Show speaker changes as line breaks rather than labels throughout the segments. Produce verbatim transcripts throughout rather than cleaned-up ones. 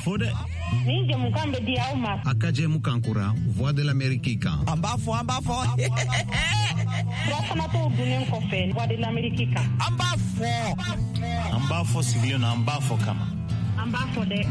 fode
ni jamukan be dia uma
akaje mukankura voix de l'Amérique kan
amba fo amba fo
Rafana to dunen ko fe voix de l'Amérique kan
amba fo
amba fo siglion amba fo kama
amba fo de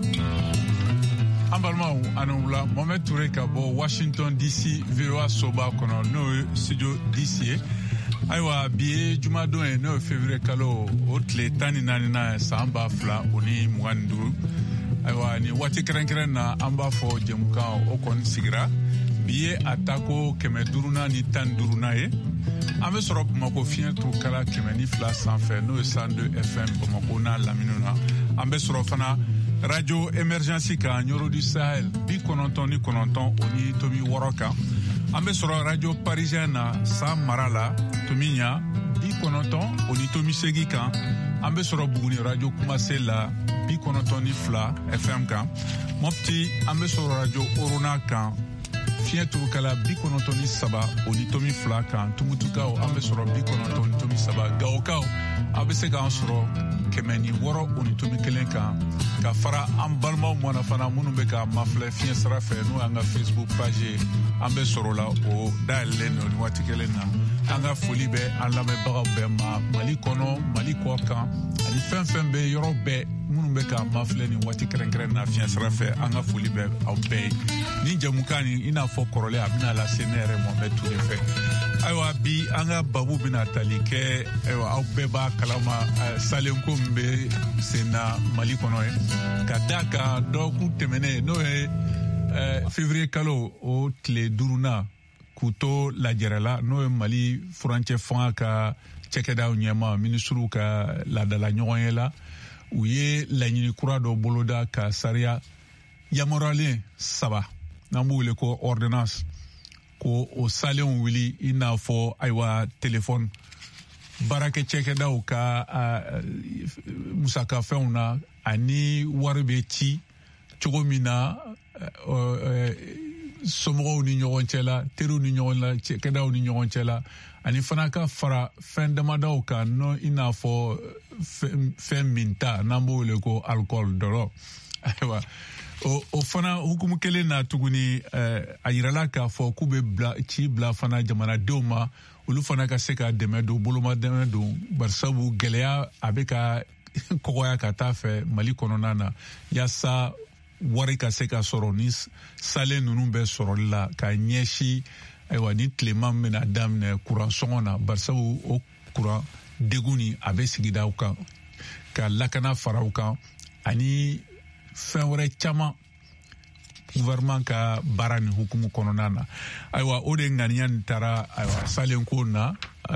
Ambalma anula Mohamed Touré Kabo Washington D C V O A Soba kono no studio D C aywa biye jumado e no février kalo otle tani nani na samba fla oni mwandu aywa ni wati krenkren na amba fo jemuka okon sigira biye atako kemeduruna ni tanduruna e ame soro mako fien to kala kemeni fla sans faire no cent deux F M mako na laminuna ambe soro fana Radio Emergency ka Nyoro du Sahel bi kononton ni kononton oni tomi woroka ambe soro Radio Parisien na Sam Marala tominya bi kononton oni tomi segi kan ambe soro buguni Radio Kumasela bi kononton ni fla F M kan mopti ambe soro Radio Orona kan fientu kala bi kononton ni saba oni tomi fla kan tumutuka o ambe soro bi kononton ni tomi saba gaokao ambe se kan soro kemeni woro oni tomi kelen kan ka fara an balma mona fana munu be ka mafle fiye sara fe no anga Facebook page ambe sorola o dalle no ni wati kelen na anga foli be ala me baga be ma mali kono mali ko kan ani fen fen be yoro be munu be ka mafle ni wati kren kren na fiye sara fe anga foli be au be ni jamukani ina fo korole abina la senere mo be tout fait aywa bi anga babu bina talike aywa au be ba kalama salenko mbe sena mali kono e kadaka doku temene no e février kalo o tle duruna kuto la jerala no e mali franche fanka chekeda unyema ministru ka la dala nyoyela uye la nyini kura do boloda ka saria yamorale saba nambule ko ordonnance ko o salen wili ina fo aywa téléphone barake cheke da uka uh, musaka feuna ani warbe ci chogomina uh, uh, somro ni nyonchela teru ni nyonla cheke da ni nyonchela ani fanaka fara fen de madauka no ina fo fen minta nambo le ko alcool doro aywa o o fana hukumu kele na tuguni uh, ayirala ka fo kube bla ci bla fana jamana doma olu fana ka se ka dɛmɛ don boloma dɛmɛ don barisabu gɛlɛya a bɛ ka kɔgɔya ka taa fɛ mali kɔnɔna na yaasa wari ka se ka sɔrɔ ni salen ninnu bɛ sɔrɔli la ka ɲɛsi ayiwa ni tilema bɛna daminɛ kuran sɔngɔ na barisabu o kuran degun ni a bɛ sigidaw kan ka lakana faraw kan ani fɛn wɛrɛ caman gouvernement ka baara ni hukumu kɔnɔna na ayiwa o de ŋaniya nin taara ayiwa salenko na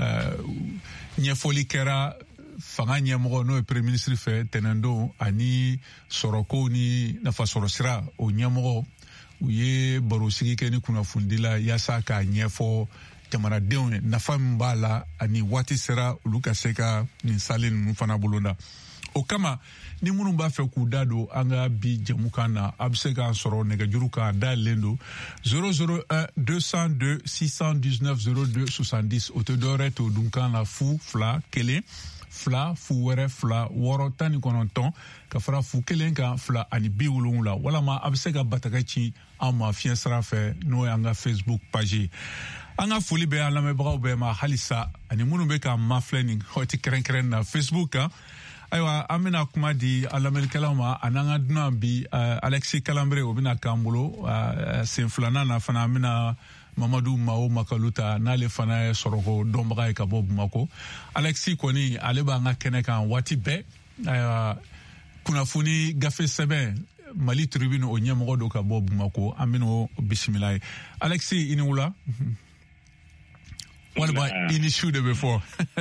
ɲɛfɔli kɛra fanga ɲɛmɔgɔ n'o ye premier ministre fɛ tɛnɛndon ani sɔrɔko ni nafasɔrɔ sira o ɲɛmɔgɔ u ye barosigi kɛ ni kunnafoni la yaasa k'a ɲɛfɔ jamanadenw ye nafa min b'a la ani waati sera olu ka se ka nin sale ninnu fana bolo da o kama ni minnu b'a fɛ k'u da don an ka bi jɛmukan na a bɛ se k'an sɔrɔ nɛgɛjuru kan dayɛlɛlen don zéro zéro un deux cent deux six cent dix-neuf zéro deux soixante-dix o tɛ dɔwɛrɛ t'o dunkan na fu fila kelen fila fu wɛrɛ fila wɔɔrɔ tan ni kɔnɔntɔn ka fara fu kelen kan fila ani bi wolonwula walama a bɛ se ka bataka ci an ma fiɲɛ sira fɛ n'o ye an ka Facebook page an ka foli bɛ an lamɛnbagaw bɛɛ ma halisa ani minnu bɛ ka mafilɛ nin waati kɛrɛnkɛrɛn na Facebook kan ayiwa an bɛna kuma di an lamɛnnikɛlaw ma a n'an ka dunan bi uh, Alexis Kalanbere o bɛna k'an bolo uh, sen filanan na fana an bɛna Mamadu Mao Makaluta n'ale fana ye sɔrɔko dɔnbaga ye ka bɔ Bamako Alexis kɔni ale b'an ka kɛnɛ kan waati bɛɛ ayiwa kunnafoni gafe sɛbɛn Mali tribune o ɲɛmɔgɔ do ka bɔ Bamako an bɛna o bisimila ye Alexis i ni wula walima i ni su de bɛ fɔ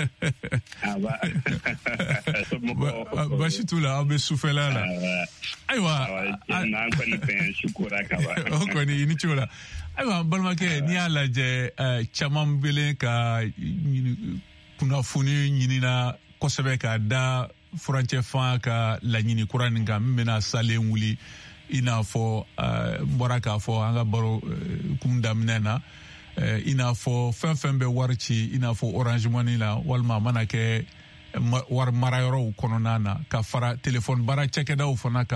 basi t'u la aw bɛ sufɛla la ayiwa o kɔni i ni ce o la ayiwa balimakɛ n'i y'a lajɛ caman belen ka kunnafoni ɲinina kosɛbɛ ka da furancɛ fan ka laɲini kura nin kan min bɛna salen wuli i n'a fɔ n bɔra k'a fɔ an ka baro kun daminɛ na i n'a fɔ fɛn fɛn bɛ wari ci i n'a fɔ Orange Money la walima a mana kɛ wari marayɔrɔw kɔnɔna na ka fara telefɔni baara cɛkɛdaw fana kan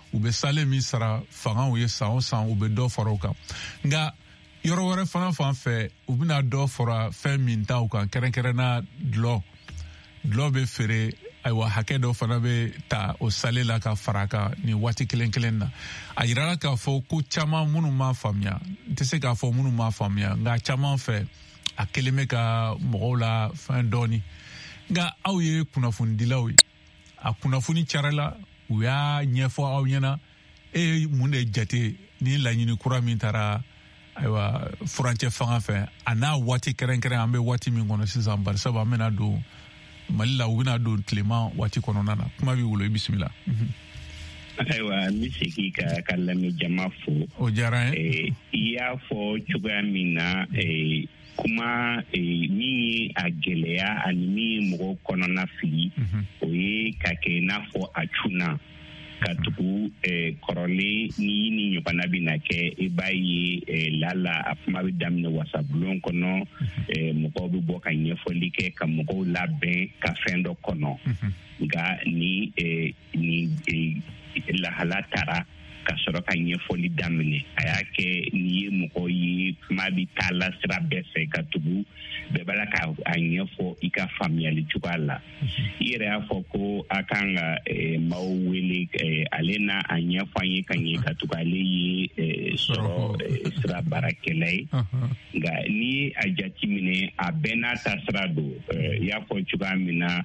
u bɛ sale min sara fanga u ye san o san u bɛ dɔ fara o kan nka yɔrɔ wɛrɛ fana fan fɛ u bɛna dɔ fara fɛn min ta u kan kɛrɛnkɛrɛnna dulɔ dulɔ bɛ feere ayiwa hakɛ dɔ fana bɛ ta o sale la ka fara kan nin waati kelen kelen na a yirala k'a fɔ ko caman minnu m'a faamuya n tɛ se k'a fɔ minnu m'a faamuya nka caman fɛ a kelen bɛ ka mɔgɔw la fɛn dɔɔni nka aw ye kunnafonidilaw ye a kunnafoni carila u y'a ɲɛfɔ aw ɲɛna e ye mun de jate ni laɲini kura min taara ayiwa furancɛ fanga fɛ a n'a waati kɛrɛnkɛrɛn an bɛ waati min kɔnɔ sisan bari sabu an bɛna don Mali la u bɛna don tilema waati kɔnɔna na kuma b'i wolo i bisimila.
Ayiwa n bɛ segin ka ka lamɛn jama fo.
O diyara n ye.
I y'a fɔ cogoya min na kuma min ye a gɛlɛya ani min ye mɔgɔw kɔnɔna fili o ye ka kɛ i n'a fɔ a cunna ka tugu kɔrɔlen ni ni ɲɔgɔnna bɛ na kɛ i b'a ye lala a kuma bɛ daminɛ wasabulon kɔnɔ mɔgɔw bɛ bɔ ka ɲɛfɔli kɛ ka mɔgɔw labɛn ka fɛn dɔ kɔnɔ nka ni ni lahala taara ka sɔrɔ ka ɲɛfɔli daminɛ a y'a kɛ ni ye mɔgɔ ye kuma bɛ taa la sira bɛɛ fɛ ka tugu bɛɛ b'a la ka a ɲɛfɔ i ka faamuyali cogoya la i yɛrɛ y'a fɔ ko a kan ka maaw wele ale n'a a ɲɛfɔ an ye ka ɲɛ ka tugu ale ye sɔrɔ sira baarakɛla ye nka n'i ye a jateminɛ a bɛɛ n'a ta sira don i y'a fɔ cogoya min na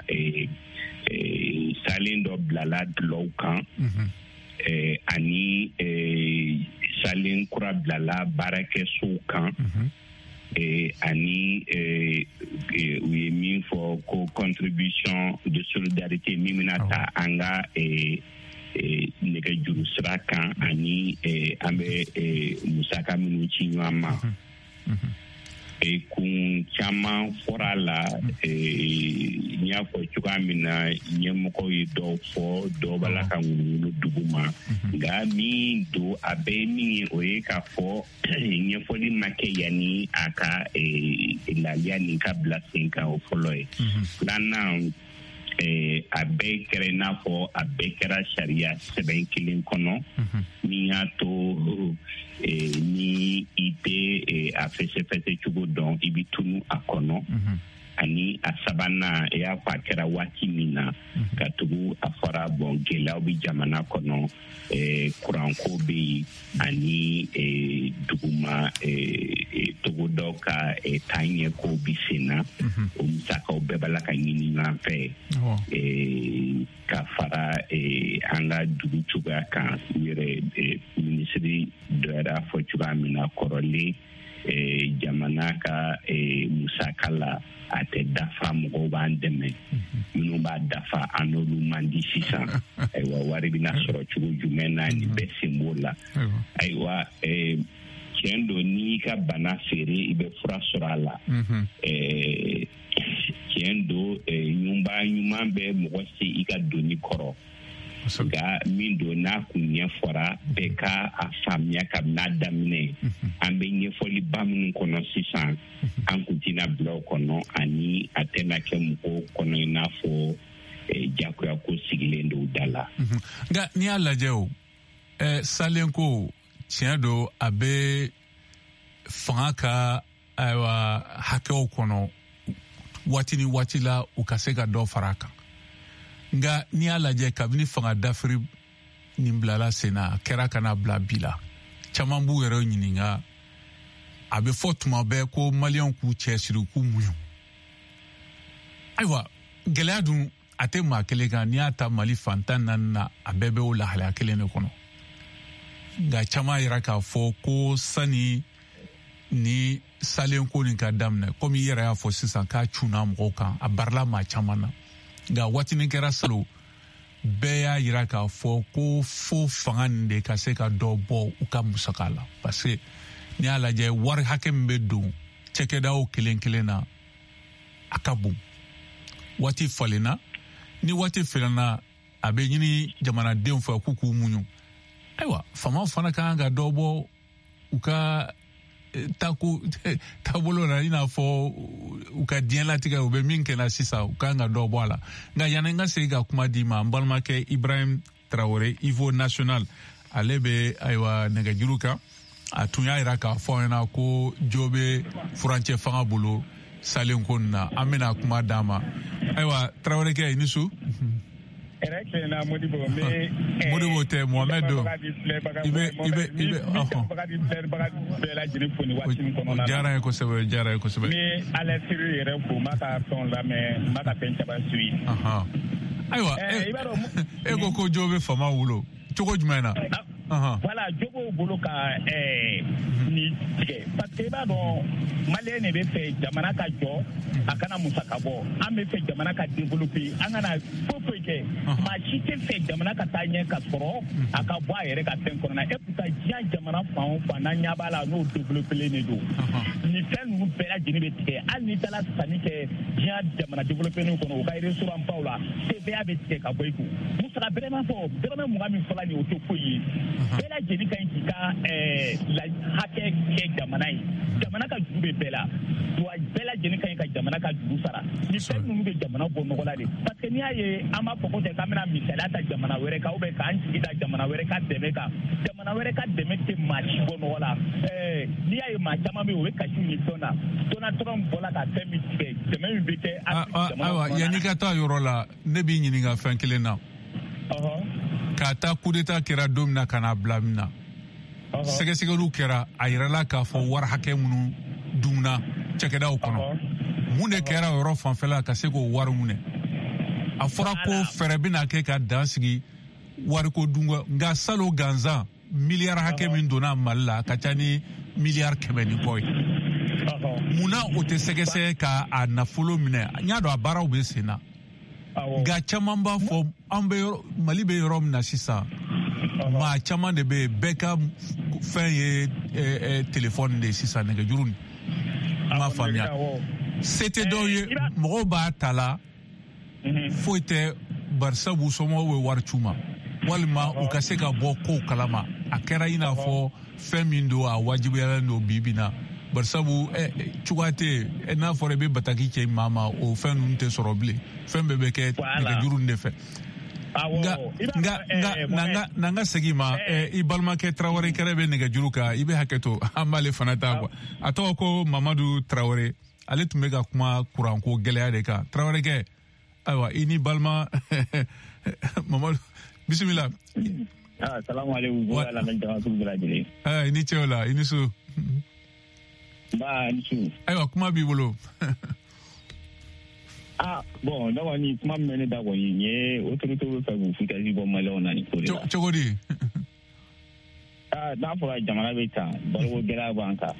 salen dɔ bilala dulɔw kan Eh, ani eh, salen kura bilala baarakɛsow kan eh, ani eh, eh, u ye min fɔ ko contribution de solidarité min bɛna ta an ka eh, eh, nɛgɛjuru sira kan ani eh, an bɛ eh, musaka minnu ci ɲɔgɔn ma e kun caman fɔra la n y'a fɔ cogoya min na ɲɛmɔgɔw ye dɔw fɔ dɔw b'a la ka ŋunuŋunu dugu ma nka min don a bɛɛ min ye o ye k'a fɔ ɲɛfɔli ma kɛ yanni a ka laliya nin ka bila sen kan o fɔlɔ ye filanan a bɛɛ kɛra i n'a fɔ a bɛɛ kɛra sariya sɛbɛn kelen kɔnɔ min y'a to ni i tɛ a fɛsɛfɛsɛ cogo dɔn i bɛ tunu a kɔnɔ ani a sabanan i y'a fɔ a kɛra waati min na ka tugu a fɔra bɔn gɛlɛyaw bɛ jamana kɔnɔ kuranko bɛ yen ani duguma togodaw ka taaɲɛkow bɛ sen na o musakaw bɛɛ b'a la ka ɲini ɲɔgɔn fɛ ka fara an ka dugu cogoya kan u yɛrɛ minisiri dɔ yɛrɛ y'a fɔ cogoya min na kɔrɔlen jamana ka musaka la a tɛ dafa mɔgɔw b'an dɛmɛ minnu b'a dafa an n'olu man di sisan ayiwa wari bɛna sɔrɔ cogo jumɛn na ni bɛɛ sen b'o la ayiwa tiɲɛ don n'i ka bana feere i bɛ fura sɔrɔ a la tiɲɛ don ɲuman ɲuman bɛ mɔgɔ se i ka donni kɔrɔ nka min don n'a kun ɲɛfɔra bɛɛ ka a faamuya kabini a daminɛ an bɛ ɲɛfɔli ba minnu kɔnɔ sisan an kun tɛna bila o kɔnɔ ani a tɛna kɛ mɔgɔw kɔnɔ i n'a fɔ jagoya ko sigilen don da la.
nka n'i y'a lajɛ o salen ko tiɲɛ don a bɛ fanga ka ayiwa hakɛw kɔnɔ waati ni waati la u ka se ka dɔ fara a kan. nka n'i y'a lajɛ kabini fanga dafiri nin bilala sen na a kɛra ka na bila bi la caman b'u yɛrɛ ɲininka a bɛ fɔ tuma bɛɛ ko maliyɛnw k'u cɛsiri k'u muɲu ayiwa gɛlɛya dun a tɛ maa kelen kan n'i y'a ta mali fantan naani na a bɛɛ bɛ o lahalaya kelen de kɔnɔ nka caman yɛrɛ k'a fɔ ko sani ni salen ko nin ka daminɛ komi i yɛrɛ y'a fɔ sisan k'a cunna mɔgɔw kan a barila maa caman na nka waatinin kɛra salo bɛɛ y'a yira k'a fɔ ko fo fanga nin de ka se ka dɔ bɔ u ka musaka la parce que n'i y'a lajɛ wari hakɛ min bɛ don cɛkɛdaw kelen kelen na a ka bon waati falenna ni waati falenna a bɛ ɲini jamanadenw fɛ k'u k'u muɲu ayiwa faamaw fana ka kan ka dɔ bɔ u ka tako taabolo la i n'a fɔ u ka diɲɛlatigɛ u bɛ min kɛ na sisan u kan ka dɔ bɔ a la nka yanni n ka segin ka kuma di ma n balimakɛ Ibrahim Traoré Ivo National ale be aywa nɛgɛjuru kan a tun y'a yira k'a fɔ ɲɛna ko jobe furancɛ fanga bolo salen ko na an bɛna kuma d'a ma ayiwa Traoré kɛ i ni su
Erekena Modibo me
Modibo tɛ Mohamed do ibe ibe ibe ahɔ o diyara ye kosɛbɛ o diyara ye kosɛbɛ
ni ala siri yɛrɛ fo ma ka fɛn lamɛn ma ka fɛn caman suit
ayiwa e ko ko jo bɛ fama wolo cogo jumɛn na
voilà jogo bolo ka ni tigɛ parce que i b'a dɔn maliyɛn de bɛ fɛ jamana ka jɔ a kana musaka bɔ an bɛ fɛ jamana ka développer an kana foyi foyi kɛ maa si tɛ fɛ jamana ka taa ɲɛ ka sɔrɔ a ka bɔ a yɛrɛ ka fɛn kɔnɔ et pourtant diɲɛ jamana fan o fan n'an ɲɛ b'a la n'o développelen de don nin fɛn ninnu bɛɛ lajɛlen bɛ tigɛ hali n'i taara sanni kɛ diɲɛ jamana développelen kɔnɔ o ka restaurant baw la T V A bɛ tigɛ ka bɔ i kun musaka bɛrɛma fɔ dɔrɔmɛ mugan min fɔla nin o tɛ foyi ye bɛɛ lajɛlen ka ɲi k'i ka hakɛ kɛ jamana ye jamana ka juru bɛ bɛɛ la wa bɛɛ lajɛlen ka ɲi ka jamana ka juru sara ni fɛn ninnu bɛ jamana bɔ nɔgɔ la de parce que n'i y'a ye an b'a fɔ ko tɛ k'an bɛna misaliya ta jamana wɛrɛ kan ou bien k'an sigi da jamana wɛrɛ ka dɛmɛ kan jamana wɛrɛ ka dɛmɛ tɛ maa si bɔ nɔgɔ la n'i y'a ye maa caman bɛ yen o bɛ kasiw ni fɛnw na Donald Trump bɔla ka fɛn min tigɛ dɛmɛ min bɛ kɛ
ayiwa yanni ka taa yɔrɔ la ne b'i ɲininka fɛn kelen na k'a ta coup d'état kɛra don min na ka n'a bila min na sɛgɛsɛgɛliw kɛra a yirala k'a fɔ wari hakɛ minnu dunna cɛkɛdaw kɔnɔ mun de kɛra yɔrɔ fanfɛla ka se k'o wari minɛ a fɔra ko fɛɛrɛ bɛna kɛ ka dan sigi wariko dunga nka salo gansan miliyari hakɛ min donna Mali la ka ca ni miliyari kɛmɛ ni kɔ ye munna o tɛ sɛgɛsɛgɛ ka a nafolo minɛ n y'a dɔn a baaraw bɛ sen na nka caman b'a fɔ an bɛ Mali bɛ yɔrɔ min na sisan maa caman de bɛ yen bɛɛ ka fɛn ye telefɔni de ye sisan nɛgɛjuru ni n m'a faamuya se tɛ dɔw ye mɔgɔw b'a ta la foyi tɛ barisabu somɔgɔw bɛ wari c'u ma walima u ka se ka bɔ kow kalama a kɛra i n'a fɔ fɛn min don a wajibiyalen don bi bi na barisabu cogoya tɛ n'a fɔra i bɛ bataki cɛ maa ma o fɛn ninnu tɛ sɔrɔ bilen fɛn bɛɛ bɛ kɛ nɛgɛjuru de fɛ nka nka n'an ka segin ma i balimakɛ Traoré kɛrɛ bɛ nɛgɛjuru kan i bɛ hakɛ to an b'ale fana ta quoi a tɔgɔ ko Mamadu Traoré ale tun bɛ ka kuma kuranko gɛlɛya de kan Traoré kɛ ayiwa i ni balima Mamadu bisimila.
Salamu aleykum wa rahmatulahi.
I ni ce o la i ni su.
Ba ni su.
Ayiwa kuma b'i bolo.
Ah bon ne kɔni kuma min bɛ ne da kɔni n ye autorité bɛ fɛ k'u futazi bɔ maliyɛnw na nin ko de la.
Cogo di?
Ah n'a fɔra jamana bɛ tan baloko gɛlɛya b'an kan.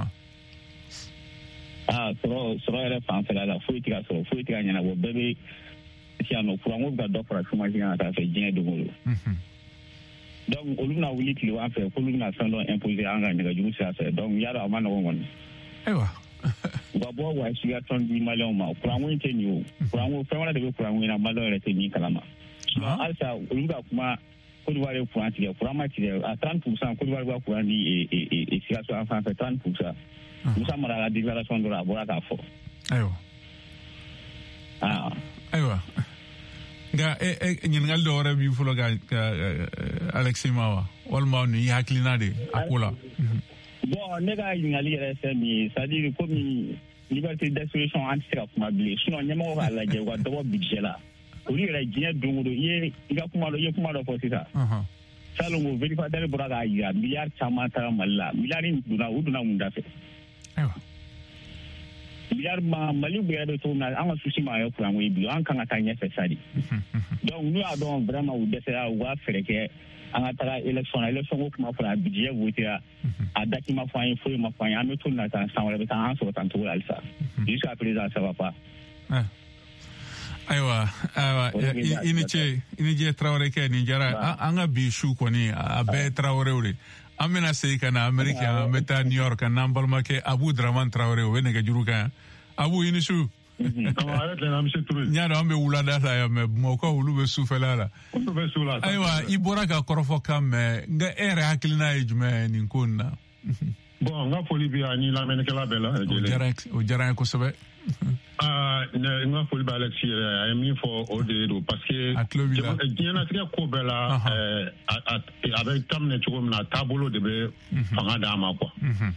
Ah sɔrɔ sɔrɔ yɛrɛ fanfɛla la foyi tɛ ka sɔrɔ foyi tɛ ka ɲɛnabɔ bɛɛ bɛ siyan nɔ kuranko bɛ ka dɔ fara chômage kan ka taa fɛ diɲɛ don o don. Donc olu bɛna wuli tile an fɛ k'olu bɛna fɛn dɔ imposer an ka nɛgɛjuru sira fɛ donc n y'a dɔn a ma nɔgɔn kɔni.
Ayiwa.
U ka bɔ wa suguya tɔn di maliyɛnw ma kuranko in tɛ nin o kuranko fɛn wɛrɛ de bɛ kuranko in na maliyɛnw yɛrɛ tɛ min kalama. Halisa olu ka kuma Côte d'Ivoire ye kuran tigɛ kuran ma tigɛ a trente pour cent Côte d'Ivoire bɛ ka kuran di Sikaso an fan fɛ trente pour cent. Musa Mara ka déclaration dɔ la a bɔra k'a fɔ.
Ayiwa. Ayiwa. Nka ɲininkali dɔ wɛrɛ b'i fɔlɔ ka Alexis ma wa walima nin y'i hakilina de a ko la.
Bon ne ka ɲininkali yɛrɛ fɛn min ye c'est à dire komi liberté d'expression an tɛ se ka kuma bilen sinon ɲɛmɔgɔ k'a lajɛ u ka dɔ bɔ budget la olu yɛrɛ diɲɛ don o don i ye i ka kuma dɔ i ye kuma dɔ fɔ sisan. Salongo vérificateur bɔra k'a jira miliyari caman taara Mali la miliyari donna u donna mun da fɛ.
Ayiwa.
Miliyari ma Mali yɛrɛ bɛ cogo min na an ka souci ma kɛ kuranko ye bilen an kan ka taa ɲɛfɛ sa de. Donc n'u y'a dɔn vraiment u dɛsɛra u ka fɛɛrɛ kɛ an ka taga élection na élection ko kuma fɔra a budget votera a date ma fɔ an ye foyi ma fɔ an ye an bɛ to nin na tan san wɛrɛ bɛ taa an sɔrɔ tan cogo la halisa jusqu'à présent ça va pas.
Ayiwa ayiwa i ni ce i ni ce Traoré kɛ nin diyara an ka bi su kɔni a bɛɛ ye Traoréw de an bɛna segin ka na Amérique an bɛ taa New York n'an balimakɛ Abu Dramane Traoré o bɛ nɛgɛjuru kan yan Abu i ni su.
N
y'a dɔn an bɛ wulada la yan mɛ Bamakɔ olu bɛ sufɛla la. Ayiwa i bɔra ka kɔrɔfɔ kan mɛ nka e yɛrɛ hakilina ye jumɛn ye nin ko in na.
Bon n ka foli bɛ yan ni lamɛnnikɛla bɛɛ la.
O diyara n ye kosɛbɛ.
Ah, ne nga foli ba Alexis ay mi fo o de do parce que diana tika ko bela euh avec tamne ci ko na tabolo de be fanga dama quoi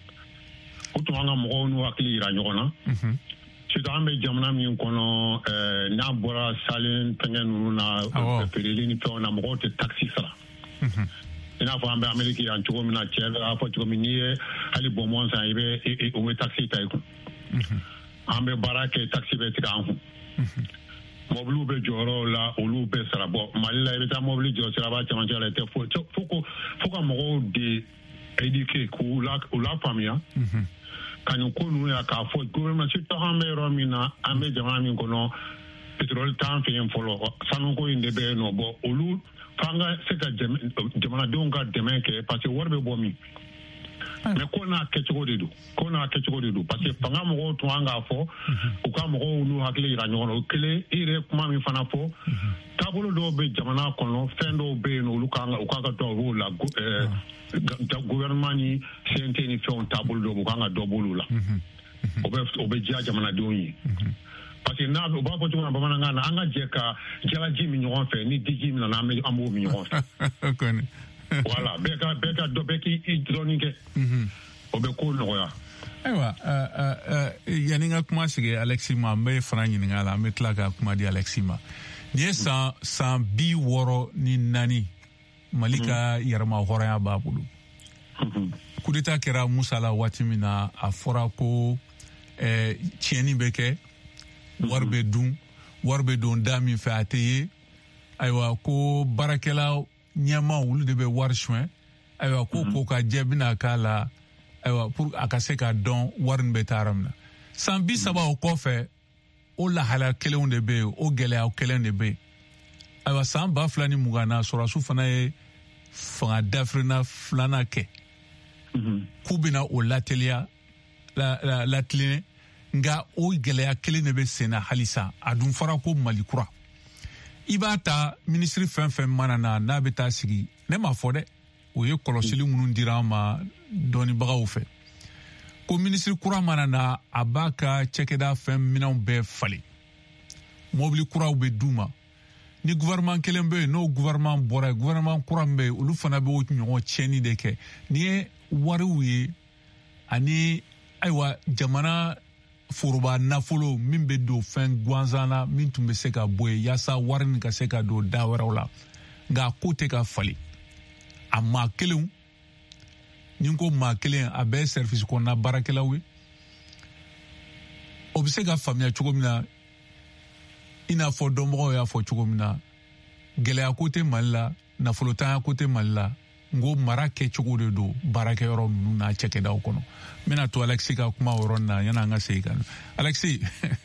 ko to nga mo no akli ra nyona ci do ambe jamna mi kono euh na bora salen tengen na pereli ni to na mo te taxi sala ina fo ambe ameriki an ci ko na chela fo ci ko mi ni ali bomon sa ibe o me taxi tay ko ambe barake taxi be tikan mobile be joro la olu be sarabo malila be ta mobile joro saraba chama jala te fo foko foko mo de éduquer ku la la famille kanyo ko nu ya ka fo gouvernement ci to ambe romina ambe jama mi kono petrol tan fe en folo sanu ko inde be no bo olu fanga se ka jamana donga demain ke parce que worbe bo mi mais ko na kecco de do ko na kecco de do parce que fanga mo to anga fo o ka mo nu hakle ira nyono kele ire kuma mi fana fo tabolo do be jamana kono fendo be no lu kanga o ka ga do la eh gouvernement ni sente ni fe on tabolo do kanga do bolu la o be o be jia jamana do yi parce que na o ba ko to na bamana ngana anga jeka jala jimi nyon fe ni digi mi na na amu mi nyon fe voilà beka beka do beki idronike obe ko no ya
aywa euh euh yaninga kuma sige Alexima me franya ngala me tlaka kuma di Alexima ni sa sa bi woro ni nani malika yarma horaya babulu kudita kera musala watimina afora ko eh tieni beke warbe dun warbe don dami fa ateye aywa ko barakela nyama wulu de be war chouin aywa ko ko ka jebina kala aywa pour akase ka don warin be taramna sambi saba o kofe o la hala kelen de be o gele o kelen de be aywa samba flani mugana sura su fana e fanga dafrina flana ke kubina o latelia la la latline nga o gele a kelen de be sena halisa adun fara ko malikura ibata ministry fen fen manana na beta sigi ne ma fode o ye kolosili munun dirama doni bagaw fe ko ministry kura manana abaka chekeda fen minan be fali mobili kura be duma ni gouvernement kelembe no gouvernement bora gouvernement kura be ulu fana be o nyo cheni deke ni wari wi ani aiwa jamana furuba nafolo min be do fen gwanzana min tumbe se ka boye yasa warin ka se ka do dawrawla nga kote ka fali amma kelun ninko ma kelen abe service ko na barakela we obse ga famia chugomina ina fo dombo ya fo chugomina gele ya kote malla nafolo ta kote malla ngo marake chugude do barake yoro na cheke da kono mena to Alexi ka kuma woronna yana nga seikan Alexi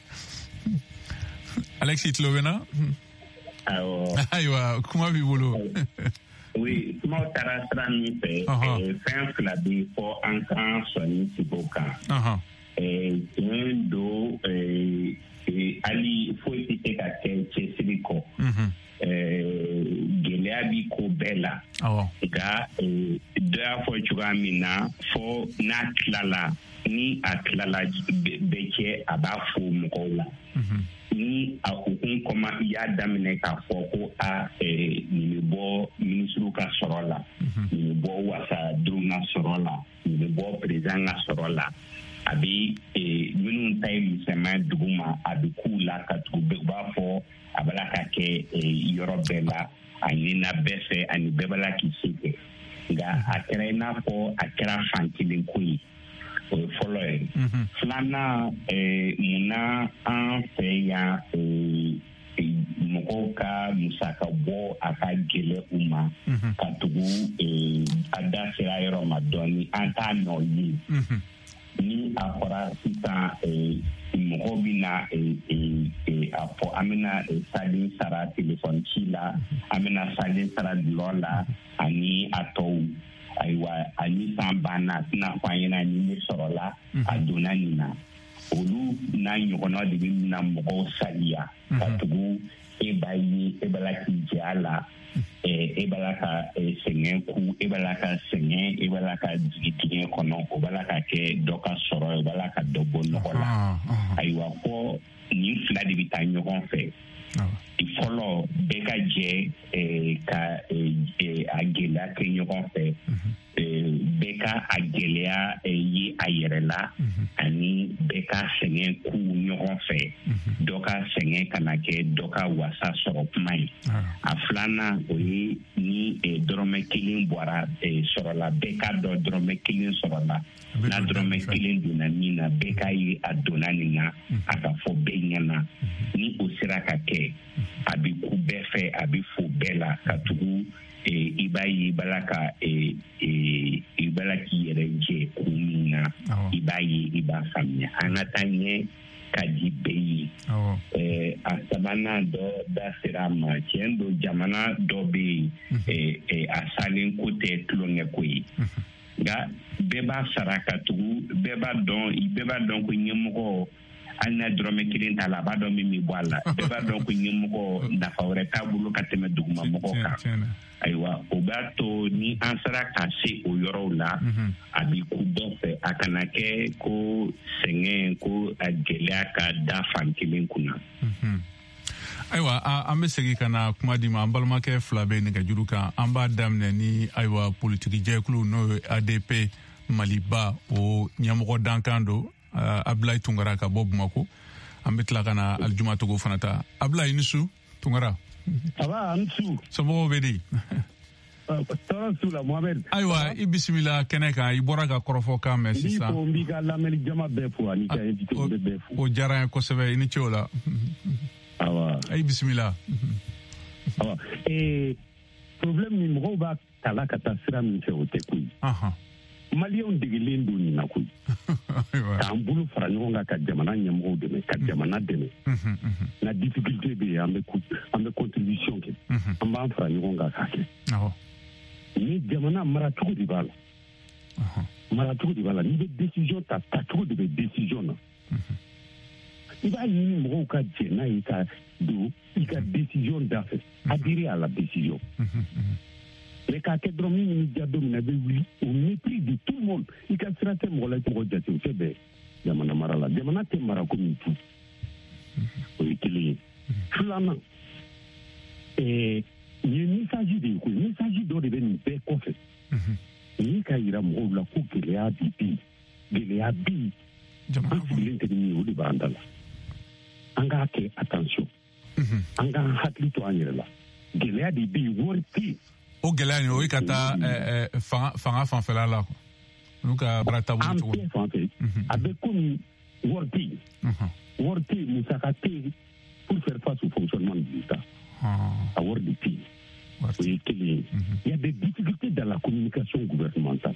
Alexi tlovena
ayo
aywa kuma bi bolo
oui kuma tara strani pe fin flabi for ankan soni tiboka
aha
eh do eh ali foi te ka ke chesiriko mhm geleabi ko bela
awo
ga da fo chugamina fo na klala ni aklala beke abafu mkola ni akukun koma ya damine ka fo ko a ni bo ministru ka sorola ni bo wasa druna sorola ni bo president na sorola abi minun tay sema duguma abi kula ka tube ba fo abala ka ke yorobela anina bese ani bebala kisike nga akera ina fo akera fankilin kuyi o follow flana muna an fe ya mokoka musaka bo aka gele uma katugu ada sera yoro madoni anta no yi ni akora sita mɔgɔ bɛ na a fɔ an bɛna salen sara telefɔni ci la an bɛna salen sara dulɔ la ani a tɔw ayiwa ani san banna a tɛna fɔ an ɲɛna ni ne sɔrɔ la a donna nin na olu n'a ɲɔgɔnna de bɛ na mɔgɔw saliya ka tugu e b'a ye e b'a la k'i jɛ a la e b'a la ka sɛgɛn ku e b'a la ka sɛgɛn e b'a la ka jigin dingɛ kɔnɔ o b'a la ka kɛ dɔ ka sɔrɔ e b'a la ka dɔ bɔ nɔgɔ la ayiwa fɔ nin fila de bɛ taa ɲɔgɔn fɛ fɔlɔ bɛɛ ka jɛ ka a gɛlɛya kɛ ɲɔgɔn fɛ bɛɛ ka a gɛlɛya ye a yɛrɛ la ani bɛɛ ka sɛgɛn ku ɲɔgɔn fɛ dɔ ka sɛgɛn kana kɛ dɔ ka wasa sɔrɔ kuma ye a filanan o ye ni dɔrɔmɛ kelen bɔra sɔrɔla bɛɛ ka dɔ dɔrɔmɛ kelen sɔrɔla n'a dɔrɔmɛ kelen donna min na bɛɛ ka ye a donna nin na a ka fɔ bɛɛ ɲɛna ni o sera ka kɛ a bɛ ku bɛɛ fɛ a bɛ fo bɛɛ la ka tugu i b'a ye i b'a ka i b'a la k'i yɛrɛ jɛ kun min na i b'a ye i b'a faamuya an ka taa ɲɛ ka di bɛɛ ye a sabanan dɔ da sera a ma tiɲɛ don jamana dɔ bɛ yen a salen ko tɛ tulonkɛ ko ye nka bɛɛ b'a sara ka tugu bɛɛ b'a dɔn bɛɛ b'a dɔn ko ɲɛmɔgɔ hali n'a dɔrɔmɛ kelen t'a la a b'a dɔn min bɛ bɔ a la bɛɛ b'a dɔn ko ɲɛmɔgɔ nafa wɛrɛ t'a bolo ka tɛmɛ dugumamɔgɔ kan ayiwa o b'a to ni an sera ka se o yɔrɔw la a bɛ ku bɛɛ fɛ a kana kɛ ko sɛgɛn ko a gɛlɛya ka da fan kelen kunna.
Ayiwa an bɛ segin ka na kuma di ma an balimakɛ fila bɛ nɛgɛjuru kan an b'a daminɛ ni ayiwa politiki jɛkulu n'o ye A D P Maliba o ɲɛmɔgɔ dankan don Ablaye Tunkara ka bɔ Bamako an bɛ tila ka na Alijuma Togo fana ta Ablaye i ni su Tunkara.
Aba an su.
Somɔgɔw bɛ di.
Tɔɔrɔ su la Mohamed.
Ayiwa i bisimila kɛnɛ kan i bɔra ka kɔrɔfɔ kan mɛn sisan.
N'i ko n b'i ka lamɛnni jama bɛɛ fo ani ka invité bɛɛ fo.
O diyara n ye kosɛbɛ i ni ce o la.
Awa.
Ayi bisimila.
Awa ee problème min mɔgɔw b'a kala ka taa sira min fɛ o tɛ koyi. Maliyɛnw degelen don nin na koyi. K'an bolo fara ɲɔgɔn kan ka jamana ɲɛmɔgɔw dɛmɛ ka jamana dɛmɛ. Na difficulté bɛ yen an bɛ an bɛ contribution kɛ. An b'an fara ɲɔgɔn kan k'a kɛ. Ni jamana maracogo de b'a la. Maracogo de b'a la n'i bɛ décision ta tacogo de bɛ décision na. I b'a ɲini mɔgɔw ka jɛ n'a ye ka don i ka décision da fɛ. Adhérer à la décision. Mais k'a kɛ dɔrɔn min ni ja don min na bɛ wuli au mépris de tout le monde i ka sira tɛ mɔgɔ la mɔgɔ jate o tɛ bɛn jamana mara la jamana tɛ mara komi tu o ye kelen ye filanan nin ye message de ye koyi message dɔ de bɛ nin bɛɛ kɔfɛ ni ka yira mɔgɔw la ko gɛlɛya bi bi gɛlɛya bi an sigilen tɛ min ye o de b'an da la an k'a kɛ attention an k'an hakili to an yɛrɛ la gɛlɛya de bi wari tɛ yen.
O gɛlɛya nin o ye ka taa fanga fanfɛla la n'u ka baara taabolo cogo.
An bɛɛ fan fɛ a bɛ komi wari tɛ yen wari tɛ yen musaka tɛ yen pour faire face au fonctionnement de l'État a wari de tɛ yen o ye kelen ye. Il y a des difficultés dans la communication gouvernementale.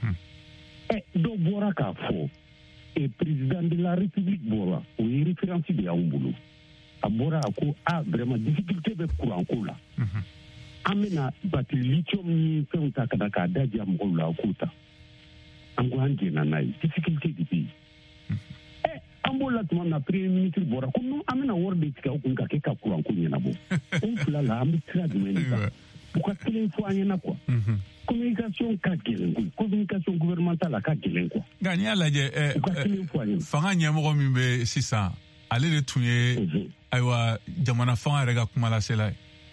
Ɛ dɔ bɔra k'a fɔ président de la République bɔra o ye référence de y'anw bolo a bɔra a ko ah vraiment difficulté bɛ courant ko la. An bɛna batterie lithium ni fɛnw ta ka na k'a da diya mɔgɔw la k'o ta an ko an jɛnna n'a ye difficulté de bɛ yen ɛ an b'o la tuma min na premier ministre bɔra ko non an bɛna wari de tigɛ u kun ka kɛ ka courant ko ɲɛnabɔ o fila la an bɛ sira jumɛn de kan u ka kelen fɔ an ɲɛna quoi communication ka gɛlɛn koyi communication gouvernementale a ka gɛlɛn quoi.
Nka n'i y'a lajɛ fanga ɲɛmɔgɔ min bɛ sisan ale de tun ye ayiwa jamana fanga yɛrɛ ka kuma lasela ye.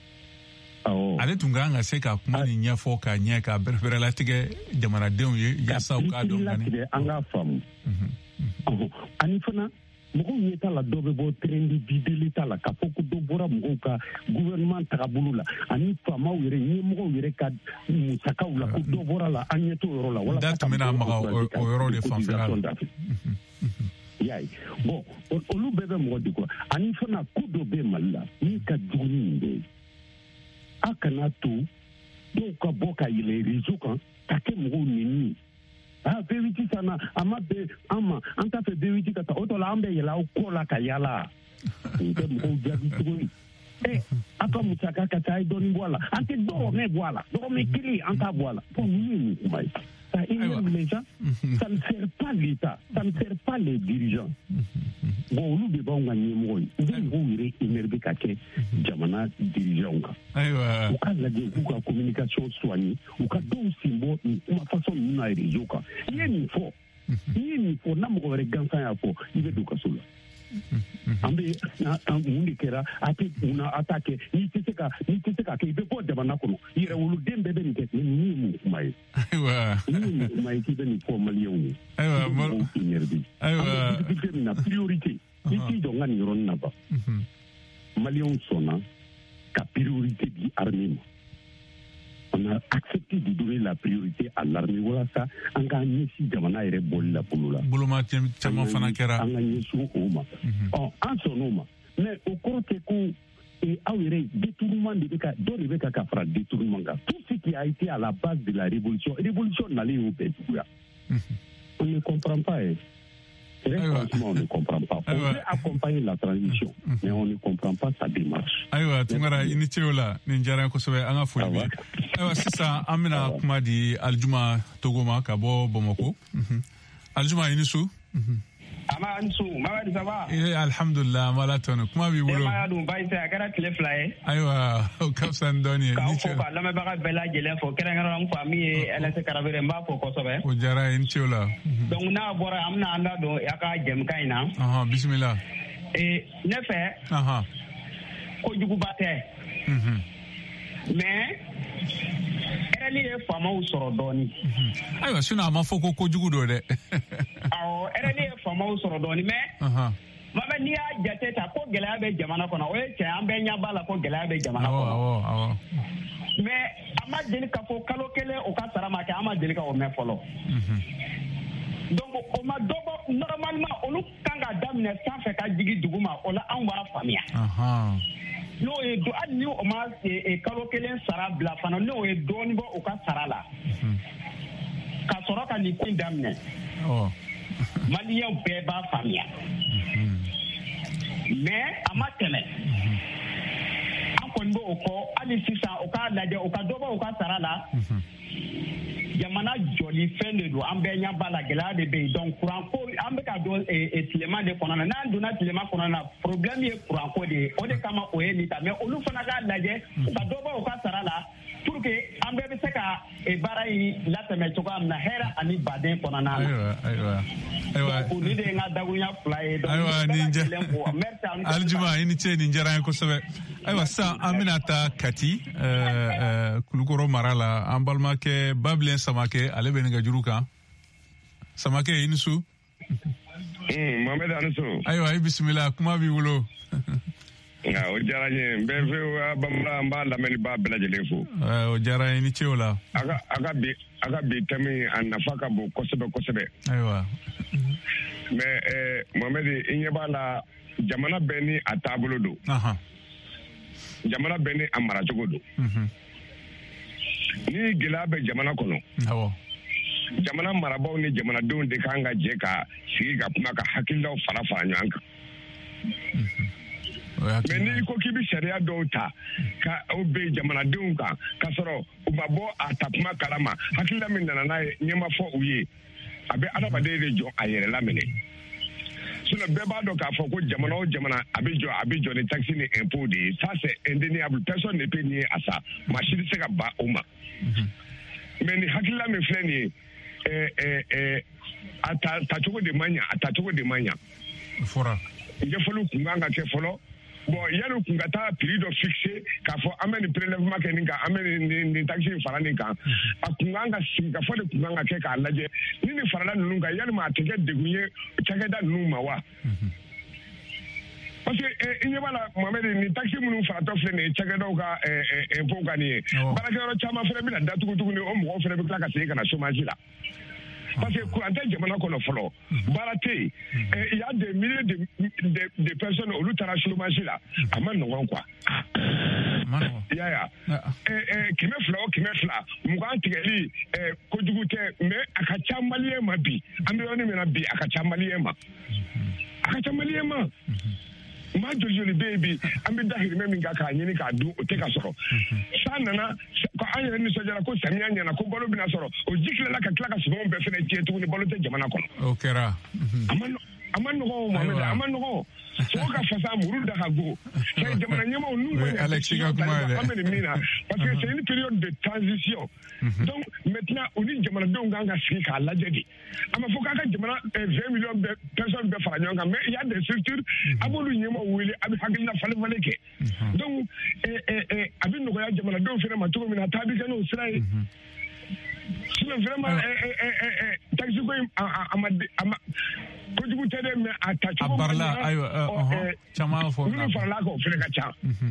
Ale tun kan ka se ka kuma nin ɲɛfɔ ka ɲɛ ka bɛrɛbɛrɛ latigɛ jamanadenw ye yaasa u k'a dɔn
ka an k'a faamu ani fana mɔgɔw ɲɛ t'a la dɔ bɛ bɔ terrain de bideli t'a la k'a fɔ ko dɔ bɔra mɔgɔw ka gouvernement tagabolo la ani faamaw yɛrɛ ɲɛmɔgɔw yɛrɛ ka musakaw la ko dɔ bɔra la an ɲɛ t'o yɔrɔ la walasa
ka maga o yɔrɔ de fanfɛla la.
y'a ye bon olu bɛɛ bɛ mɔgɔ de kɔ ani fana ko dɔ bɛ Mali la min ka jugu ni nin bɛɛ ye. A kana to dɔw ka bɔ ka yɛlɛ réseau kan ka kɛ mɔgɔw nɛni ah V huit sana a ma bɛn an ma an t'a fɛ V huit ka taa o tɔ la an bɛ yɛlɛ aw kɔ la ka yaala o tɛ mɔgɔw jaabi cogo ye ɛ a ka musaka ka ca a ye dɔɔnin bɔ a la an tɛ dɔrɔmɛ bɔ a la dɔrɔmɛ kelen an t'a bɔ a la bon ninnu ye mun kuma ye ça énerve les gens ça ne sert pas l'État ça ne sert pas les dirigeants bon olu de b'anw ka ɲɛmɔgɔ ye u bɛ mɔgɔw yɛrɛ énerve ka kɛ jamana dirigeants kan u ka lajɛ k'u ka communication soigner u ka dɔw sen bɔ nin kuma façon ninnu na réseau kan n'i ye nin fɔ n'i ye nin fɔ n'a mɔgɔ wɛrɛ gansan y'a fɔ i bɛ don kaso la ambe mundi kera ati una atake ni tiseka ni tiseka ke be bo jamana kono ire wulu dembe be ni ke ni mu mai
aiwa
ni mai ki be ni for million
aiwa mo
aiwa na priorité ici do ngani ron na ba million sona ka priorité di armée. On a accepté de donner la priorité à l'armée. Voilà ça. On a gagné si Jamana est bon la poula.
Bouloma tellement fanakera.
On a gagné sous Oma. En son Oma. Mais au cours des coups, et à détournement de Beka, dont le Beka fera détournement. Tout ce qui a été à la base de la révolution, révolution n'allait au pays. On ne comprend pas. Très franchement, on ne comprend pas. On veut accompagner la transition, mais on ne comprend pas sa démarche.
Aywa, tungara initiola ninjara ko sobe anga fulbi. Aywa, sisa amina kuma di Aljuma Togoma kabo Bomoko. Aljuma inisu.
Ama ansu, ma di saba.
Eh alhamdulillah, mala tono. Kuma bi bulo.
Ma dum bai sa kara tele fly.
Aywa, kapsan doni.
Ka ko ba lama baga bela jele fo kera ngara ngam fami ela se karabere mba fo ko sobe.
O jara initiola.
Donc na bora amna anda do yaka jem kaina.
Aha, bismillah.
Eh nefe.
Aha.
Ko jugu bate.
Mhm.
Mais ereli e fama usoro doni.
Aywa, suna ma fo ko ko jugu do de.
Aw ereli e fama usoro doni mais.
Aha.
Mama ni a jate ta ko gela be jamana kono o e che ambe nya bala ko gela be jamana kono.
Awo awo.
Mais ama jeli ka fo kalo kele o ka sarama ke ama jeli ka o me folo.
Mhm.
Donc o ma dobo normalement olu kanga damne sans fait ka jigi duguma o la an wa famia.
Aha.
No e do adni o ma e kalo kelen sara bla fana no e do ni bo o ka sara la.
Mhm.
Ka soro ka ni ko damne.
Oh.
Maliya be ba famia.
Mhm.
Mais ama tele. An ko ndo ko ali sisa o ka laje o ka dobo o ka sara la.
Mhm.
Jamana joli fen de do an bɛ ɲa ba la gɛlɛya de bɛ yen donc courant ko an bɛ ka don tilema de kɔnɔ na n'an donna tilema kɔnɔ na problème ye courant ko de ye o de kama o ye nin ta mais olu fana k'a lajɛ u ka dɔ bɔ u ka sara la pour que an bɛɛ bɛ se ka baara in latɛmɛ cogoya min na hɛrɛ ani baden kɔnɔna na.
Ayiwa ayiwa ayiwa.
Donc nin de ye n ka dakurunya fila ye.
Ayiwa nin jɛ Aljuma i ni ce nin diyara n ye kosɛbɛ. Ayiwa sisan an bɛna taa Kati Kulukɔrɔ mara la an balimakɛ Babilen Samakɛ ale bɛ nɛgɛjuru kan. Samakɛ i ni su.
Mohamed a ni su.
Ayiwa i bisimila kuma b'i bolo.
Nka o diyara n ye n bɛ fɛ bamanan n b'a lamɛnniba bɛɛ lajɛlen fo.
O diyara n ye ni ce o la.
A ka a ka bi a ka bi thème a nafa ka bon kosɛbɛ kosɛbɛ.
Ayiwa.
Mais ɛɛ Mohamed i ɲɛ b'a la jamana bɛɛ ni a taabolo don. Jamana bɛɛ ni a maracogo don. Ni gɛlɛya bɛ jamana kɔnɔ.
Awɔ.
Jamana marabaaw ni jamanadenw de kan ka jɛ ka sigi ka kuma ka hakililaw fara fara ɲɔgɔn kan. Mais n'i ko k'i bɛ sariya dɔw ta ka o bɛ jamanadenw kan k'a sɔrɔ u ma bɔ a ta kuma kalama hakilila min nana n'a ye ɲɛ ma fɔ u ye a bɛ adamaden de jɔ a yɛrɛ laminɛ. Sinon bɛɛ b'a dɔn k'a fɔ ko jamana o jamana a bɛ jɔ a bɛ jɔ ni taxe ni impôt de ye ça c'est indéniable personne ne peut nier à ça maa si tɛ se ka ban o ma. Mais ni hakilila min filɛ nin ye ɛɛ ɛɛ a ta tacogo de man ɲa a tacogo de man ɲa.
Fɔra.
Ɲɛfɔliw kun kan ka kɛ fɔlɔ. Bon yanni kun ka taa prix dɔ fixe k'a fɔ an bɛ nin prélèvement kɛ nin kan an bɛ nin nin taxe in fara nin kan a kun kan ka sigi ka fɔ de kun kan ka kɛ k'a lajɛ ni nin farala ninnu kan yalima a tɛ kɛ degun ye cakɛda ninnu ma wa. Parce que i ɲɛ b'a la Mohamed nin taxe minnu faratɔ filɛ nin ye cakɛdaw ka impôt ka nin ye baarakɛyɔrɔ caman fana bɛna datugu tuguni o mɔgɔw fana bɛ tila ka segin ka na chômage la. Parce que courant tɛ jamana kɔnɔ fɔlɔ baara tɛ yen il y a des milliers de de de personnes olu taara chômage la a ma nɔgɔn quoi. I y'a ye wa kɛmɛ fila o kɛmɛ fila mugan tigɛli kojugu tɛ mais a ka ca maliyɛn ma bi an bɛ yɔrɔ min na bi a ka ca maliyɛn ma a ka ca maliyɛn ma. Maa joli joli bɛ yen bi an bɛ dahirimɛ min kan k'a ɲini k'a dun o tɛ ka sɔrɔ san nana ko an yɛrɛ nisɔndiyara ko samiya ɲɛna ko balo bɛna sɔrɔ o ji tilala ka tila ka sumanw bɛɛ fana tiɲɛ tuguni balo tɛ jamana kɔnɔ.
O kɛra.
a ma nɔgɔn Mohamed a ma nɔgɔn so ka fasa muru da hago sai jamana nyama onu ma
Alexis ka kuma
amene mina parce que c'est une période de transition donc maintenant on dit jamana don ganga siki ka lajedi ama fo ka ka jamana vingt millions de personnes be fara nyanga mais il y a des structures abolu nyama wele abi hakilina fale fale ke donc eh eh abi no ya jamana don fere ma tuko mina tabi kanu srai sinon vraiment eh eh eh taxi ko ama ama ko jugu tede me atacho
abarla ayo eh chama fo
ni fa la ko fere ka cha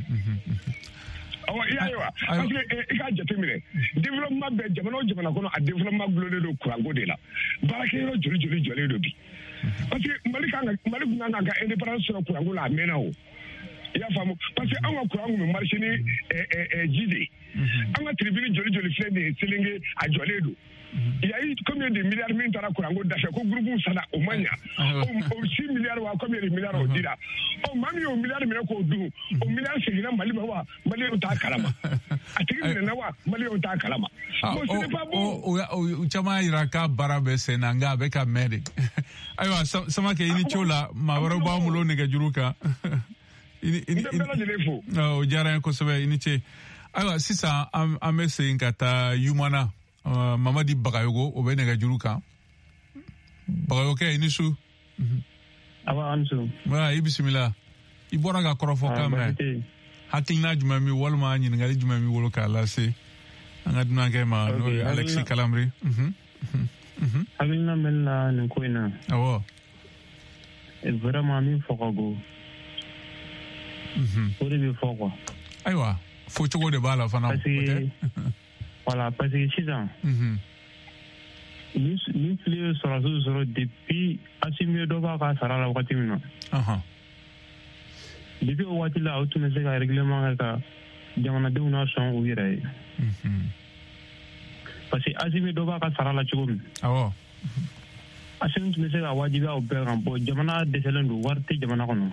awa iya yawa parce que i ka jateminɛ développement bɛ jamana o jamana kɔnɔ a développement gulonlen don kuranko de la baarakɛyɔrɔ joli joli jɔlen don bi parce que mali kan ka mali kun kan ka indépendance sɔrɔ kuranko la a mɛnna o i y'a faamu parce que an ka kuran kun bɛ marché ni ji de ye an ka tribune joli joli filɛ nin ye selenge a jɔlen don il y a eu combien de milliards min taara kuranko dafɛ ko groupe sara o man ɲa o six milliards wa combien de milliards o dira ɔ maa min y'o milliard minɛ k'o dun o milliard seginna mali ma wa maliyɛnw t'a kalama a tigi minɛna wa maliyɛnw t'a kalama bon ce n'est pas bon
o caman yira k'a baara bɛ sen na nka a bɛ ka mɛn de ayiwa Samakɛ i ni ce o la maa wɛrɛw b'an bolo nɛgɛjuru kan
n bɛ bɛɛ lajɛlen fo
o diyara n ye kosɛbɛ i ni ce ayiwa sisan an bɛ segin ka taa Yumana Uh, Mamadi Bagayogo o bɛ nɛgɛjuru kan Bagayokɛ i ni su
awa an su
wa i bisimila i bɔra ka kɔrɔfɔ kan mɛn hakilina jumɛn mi walima ɲininkali jumɛn mi wolo k'a lase an ka dunankɛ ma n'o ye Alexis Kalamri
hakilina bɛ la nin ko in na
awɔ
vraiment min fɔ ka go o de bɛ fɔ quoi
ayiwa fɔ cogo de b'a la fana
parce que voilà parce que sisan ni fili ye sɔrɔsiw sɔrɔ depuis Asimi dɔ b'a ka sara la wagati min na depuis o waati la o tun bɛ se ka règlement kɛ ka jamanadenw na sɔn u yɛrɛ ye parce que Asimi dɔ b'a ka sara la cogo min Asimi tun bɛ se ka wajibiya o bɛɛ kan bon jamana dɛsɛlen don wari tɛ jamana kɔnɔ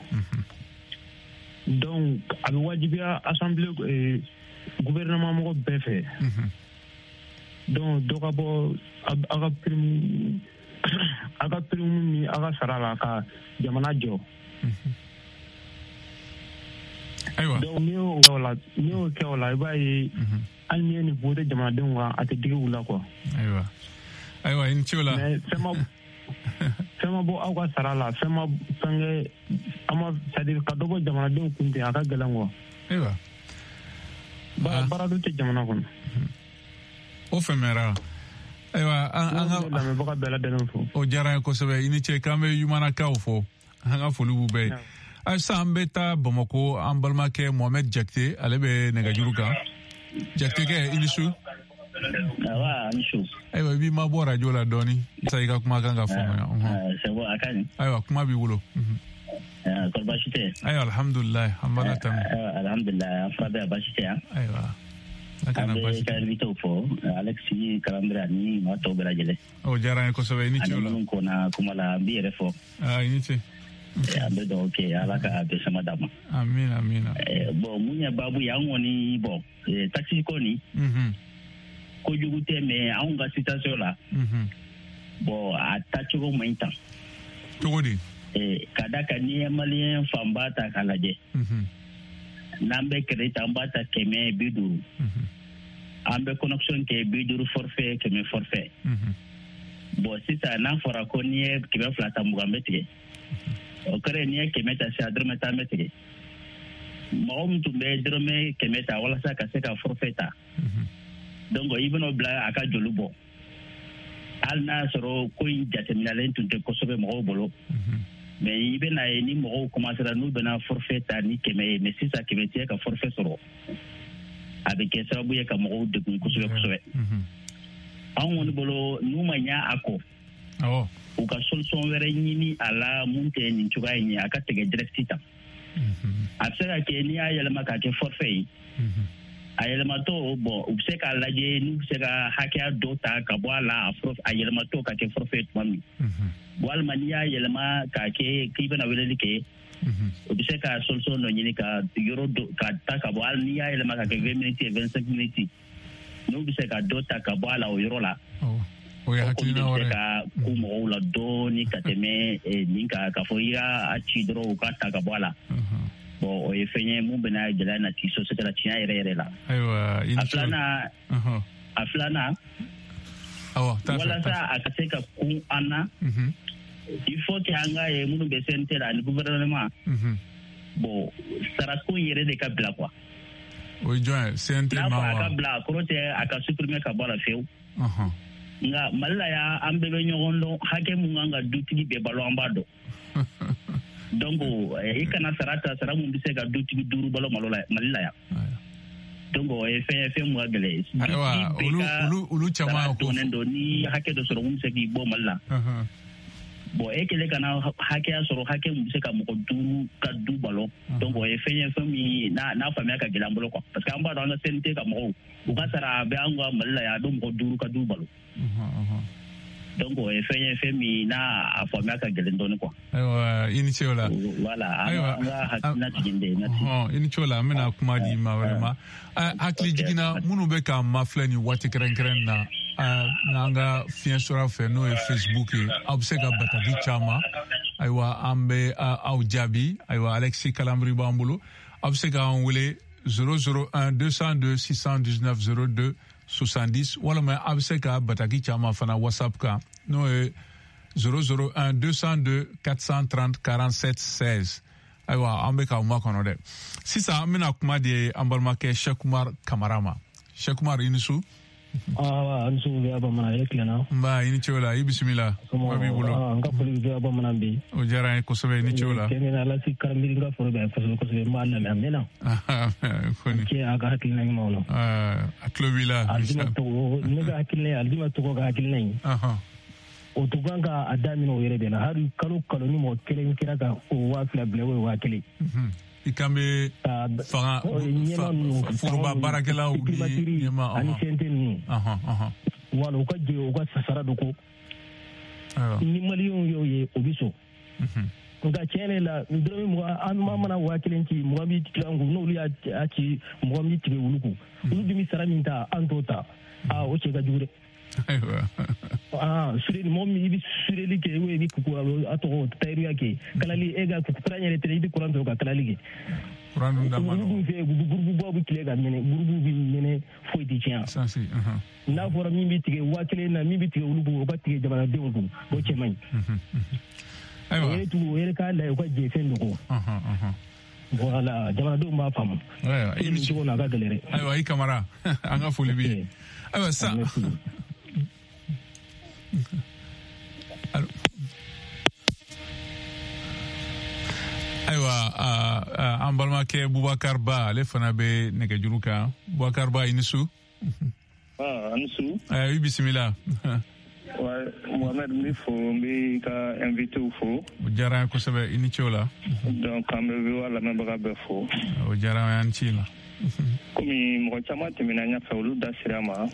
donc a bɛ wajibiya assemblée gouvernement mɔgɔ bɛɛ fɛ donc dɔ ka bɔ a ka prime a ka prime ni a ka sara la ka jamana jɔ
ayiwa
donc n'i y'o kɛ o la n'i y'o kɛ o la i b'a ye hali n'i ye nin voté jamanadenw kan a tɛ digi u la quoi
ayiwa ayiwa i ni ce o la
mais fɛn ma fɛn ma bɔ aw ka sara la fɛn ma fɛn kɛ a ma c'est à dire ka dɔ bɔ jamanadenw kun ten a ka gɛlɛn quoi
ayiwa
baara dɔ tɛ jamana kɔnɔ
o fɛmɛra ayiwa an ka
lamɛnbaga bɛɛ lajɛlen fo
o diyara n ye kosɛbɛ i ni ce k'an bɛ Yumanakaw fɔ an ka foli b'u bɛɛ ye sisan an bɛ taa Bamako an balimakɛ Mohamed Jakite ale bɛ nɛgɛjuru kan Jakitekɛ i ni su ayiwa i b'i mabɔ radio la dɔɔni sa i ka kuma kan ka faamuya ayiwa kuma b'i bolo
kɔrɔ baasi tɛ
ayiwa alhamdulilayi an b'a la tɛmɛ
alhamdulilayi an fura bɛɛ baasi tɛ yan
ayiwa
an bɛ ka invité fɔ Alexis Kalamri ani maa tɔw bɛɛ lajɛlen
o diyara n ye kosɛbɛ i ni ce o la
ani minnu kɔnna kuma la an b'i yɛrɛ fɔ
i ni ce
an bɛ dugawu kɛ ala ka bɛɛ sama d'a ma
amina amina
bon mun ye baabu ye an kɔni bɔn taxi ko nin kojugu tɛ mais anw ka situation la bon a tacogo man ɲi tan
cogo di
ka da kan n'i ye maliyɛn fanba ta k'a lajɛ n'an bɛ crédit an b'a ta kɛmɛ bi duuru an bɛ connexion kɛ bi duuru forfait kɛmɛ forfait bon sisan n'a fɔra ko n'i ye kɛmɛ fila ta mugan bɛ tigɛ o kɛra n'i ye kɛmɛ ta sisan dɔrɔmɛ tan bɛ tigɛ mɔgɔ min tun bɛ dɔrɔmɛ kɛmɛ ta walasa ka se ka forfait ta donc i bɛn'o bila a ka joli bɔ hali n'a sɔrɔ ko in jateminɛlen tun tɛ kosɛbɛ mɔgɔw bolo mais i bɛna ye ni mɔgɔw commencera n'u bɛna forfait ta ni kɛmɛ ye mais sisan kɛmɛ tɛ ka forfait sɔrɔ a bɛ kɛ sababu ye ka mɔgɔw degun kosɛbɛ kosɛbɛ anw kɔni bolo n'u ma ɲa a kɔ u ka solution wɛrɛ ɲini a la mun tɛ nin cogoya in ye a ka tigɛ direct ta a bɛ se ka kɛ n'i y'a yɛlɛma k'a kɛ forfait ye a yɛlɛmatɔ bon u bɛ se k'a lajɛ n'u bɛ se ka hakɛya dɔ ta ka bɔ a la a yɛlɛmatɔ ka kɛ forfait tuma min walima n'i y'a yɛlɛma k'a kɛ k'i bɛna weleli kɛ u bɛ se ka solution dɔ ɲini ka yɔrɔ dɔ ka ta ka bɔ hali n'i y'a yɛlɛma ka kɛ vingt minutes vingt cinq minutes n'u bɛ se ka dɔ ta ka bɔ a la o yɔrɔ la
o ya hakilina wore
ka kumo la doni ka teme ninka ka foya a chidro ka ta ka bala bo o yefenye mu bena jela na tiso se la tia ere ere la
aiwa
aflana aflana
awa ta
wala sa akaseka ku ana il faut que anga e mu be sente la le gouvernement bo sarako yere de ka bla quoi
o join sente ma
wa ka bla krote aka supprimer ka bala feu nga malaya ambe be nyogondo hake munganga dutigi be balo ambado donc e kana sarata sara mun bise ga dutigi duru balo malola malaya donc e fe fe mu agale
wa ulu ulu ulu chama ko
ndo ni hake do soro mun se gi bo malla bo e kele kana hake asoro hake mun bise ka mu ko duru ka du balo donc e fe fe mi na na famia ka gilambolo ko parce que amba dans la sente ka mo u ka sara be angwa malaya do mo duru ka du balo donc o efenye femi na afamia ka gelendoni kwa
aiwa inichola
wala anga hakina tijinde nati
oh inichola amena kuma di ma vraiment akli jigina munu be ka maflani wati kren kren na na anga fien sura fe no Facebook obsega batagi chama aiwa ambe au jabi aiwa Alexis Kalambri Bambulo obsega on wele zéro zéro un deux cent deux six cent dix-neuf zéro deux soixante-dix wala ma abseka bataki chama fana WhatsApp ka no e zéro zéro un deux cent deux quatre cent trente quarante-sept seize aywa ambeka uma kono de sisa amina kuma de ambalma ke Shekumar Kamarama Shekumar inisu
ah ansu be abamana yeklana
mba ini chola ibismillah
wabi bulo ah ngapoli be abamana be
o jara ko sobe ini chola
kemena la sikkarambiri nga foro be faso ko sobe malla me amena
ah koni
ke aga hakilna ngi mawlo
ah aklobila
aldima to nega hakilna aldima to ko ga hakilna
aha
o to ganga adamino yere be na haru kalo kalo ni mo kelen kira ga o wa fla blewe wa kele
ikambe fanga furba barakela udi
yema ani senten
aha aha
wala ko je o ko sasara do ko ni maliyon yo ye obiso nga chene la ndromi mo an mamana wa kelenci mo mi tilangu no li aci mo mi tibe wuluku ulu mi saraminta antota a o che ga jure
aiwa
ah suri mo mi bi suri li ke we bi ku ato tayru yake kala li ega ku pranyere tere bi kuran to ka kala li
kuran da ma
bu fe gurbu bobu kile ga mene gurbu bi mene foi di tian
ça c'est aha
na fora mi bi tige wa kile na mi bi tige ulu ko tige jabana de ko o che mai
aiwa
e tu ere ka la ko je fen ko
aha aha
voilà jabana do ma fam
aiwa
ini ko na ga galere
aiwa i kamara anga foli bi aiwa sa Allô. Aywa an balimakɛ Bubakar Ba ale fana bɛ nɛgɛjuru kan Bubakar Ba i ni su
ah ani su
i bisimila
wa Mohamed n bɛ fo n bɛ ka invité fo
o diyara n ye kosɛbɛ i ni ce o la
donc an bɛ V O A lamɛnbaga bɛɛ fo
o diyara n ye an ci la
komi mɔgɔ caman tɛmɛna n ɲɛfɛ olu da sira ma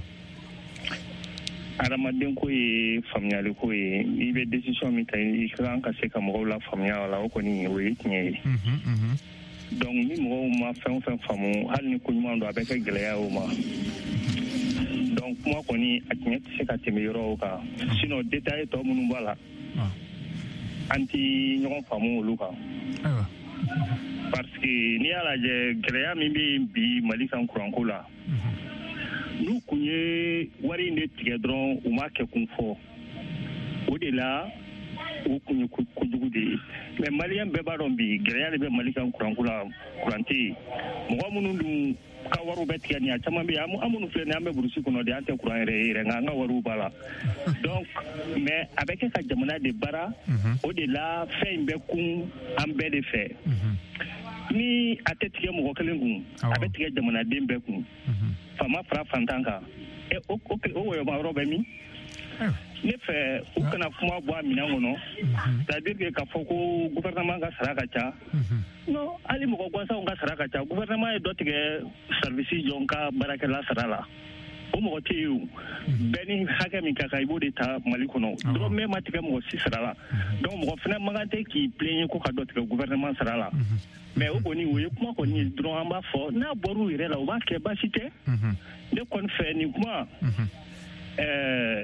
adamaden ko ye faamuyali ko ye i bɛ décision min ta i kan ka se ka mɔgɔw la faamuya o la o kɔni o ye tiɲɛ ye donc ni mɔgɔw ma fɛn o fɛn faamu hali ni ko ɲuman don a bɛ kɛ gɛlɛya o ma donc kuma kɔni a tiɲɛ tɛ se ka tɛmɛ yɔrɔ o kan sinon détail tɔ minnu b'a la an tɛ ɲɔgɔn faamu olu kan parce que n'i y'a lajɛ gɛlɛya min bɛ bi Mali kan kuranko la n'u kun ye wari in de tigɛ dɔrɔn u ma kɛ kun fɔ o de la o kun ye kojugu de ye mais maliyɛn bɛɛ b'a dɔn bi gɛlɛya de bɛ Mali kan kuranko la kuran tɛ yen mɔgɔ minnu dun ka wariw bɛ tigɛ nin a caman bɛ yen an minnu filɛ nin an bɛ burusi kɔnɔ de an tɛ kuran yɛrɛ ye yɛrɛ nka an ka wariw b'a la donc mais a bɛ kɛ ka jamana de baara o de la fɛn in bɛ kun an bɛɛ de fɛ ni a tɛ tigɛ mɔgɔ kelen kun a bɛ tigɛ jamanaden bɛɛ kun faama fara fantan kan ɛ o o wɔyɔma yɔrɔ bɛ min ne fɛ u kana kuma bɔ a minɛn kɔnɔ c'est à dire que k'a fɔ ko gouvernement ka sara ka ca non hali mɔgɔ gansanw ka sara ka ca gouvernement ye dɔ tigɛ service jɔ ka baarakɛla sara la o mɔgɔ tɛ yen o bɛɛ ni hakɛ min ka kan i b'o de ta Mali kɔnɔ dɔrɔmɛ ma tigɛ mɔgɔ si sara la donc mɔgɔ fana man kan tɛ k'i plaigner ko ka dɔ tigɛ gouvernement sara la mais o kɔni o ye kuma kɔni ye dɔrɔn an b'a fɔ n'a bɔr'u yɛrɛ la u b'a kɛ baasi tɛ ne kɔni fɛ nin kuma ɛɛ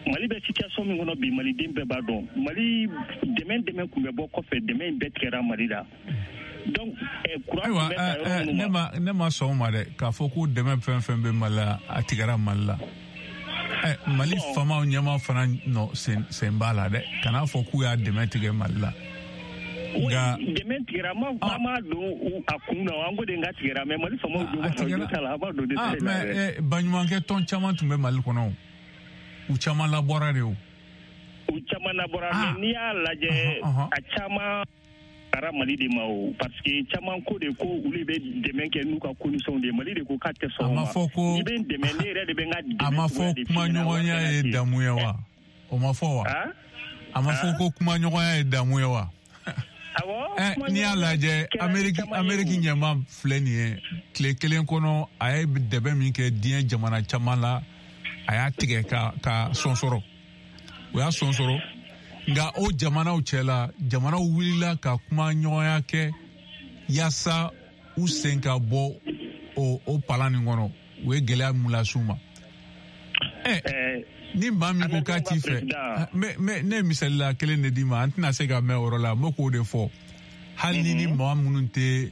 Mali bɛ situation min kɔnɔ bi maliden bɛɛ b'a dɔn Mali dɛmɛ dɛmɛ kun bɛ bɔ kɔfɛ dɛmɛ in bɛɛ tigɛra Mali la donc courant
bɛ ta yɔrɔ minnu ma ne ma sɔn ma dɛ k'a fɔ ko dɛmɛ fɛn fɛn bɛ Mali la a tigɛra Mali la Mali famaw ɲɛma fana nɔ sen b'a la dɛ kan'a fɔ k'u y'a dɛmɛ tigɛ Mali la
nka dɛmɛ tigɛra ma ma don a kun na an ko de nka tigɛra mais Mali famaw don ta la a b'a don de ta la
mais baɲumankɛ tɔn caman tun bɛ Mali kɔnɔ u caman labɔra de o
u caman labɔra mais n'i y'a lajɛ a caman taara Mali de ma o parce que caman ko de ko olu bɛ dɛmɛ kɛ n'u ka condition de Mali de ko k'a tɛ sɔn o ma n'i bɛ dɛmɛ ne yɛrɛ de bɛ n ka dɛmɛ
a ma fɔ kuma ɲɔgɔnya ye damu ye wa o ma fɔ wa a ma fɔ ko kuma ɲɔgɔnya ye damu ye wa n'i y'a lajɛ Amérique ɲɛma filɛ nin ye tile kelen kɔnɔ a ye dɛmɛ min kɛ diɲɛ jamana caman la a y'a tigɛ ka ka sɔn sɔrɔ o y'a sɔn sɔrɔ nka o jamanaw cɛla jamanaw wulila ka kuma ɲɔgɔnya kɛ yaasa u sen ka bɔ o o palan nin kɔnɔ u ye gɛlɛya min las'u ma ɛ ni maa min ko k'a t'i fɛ ne ye misalila kelen de d'i ma an tɛna se ka mɛn o yɔrɔ la n bɛ k'o de fɔ hali ni ni maa minnu tɛ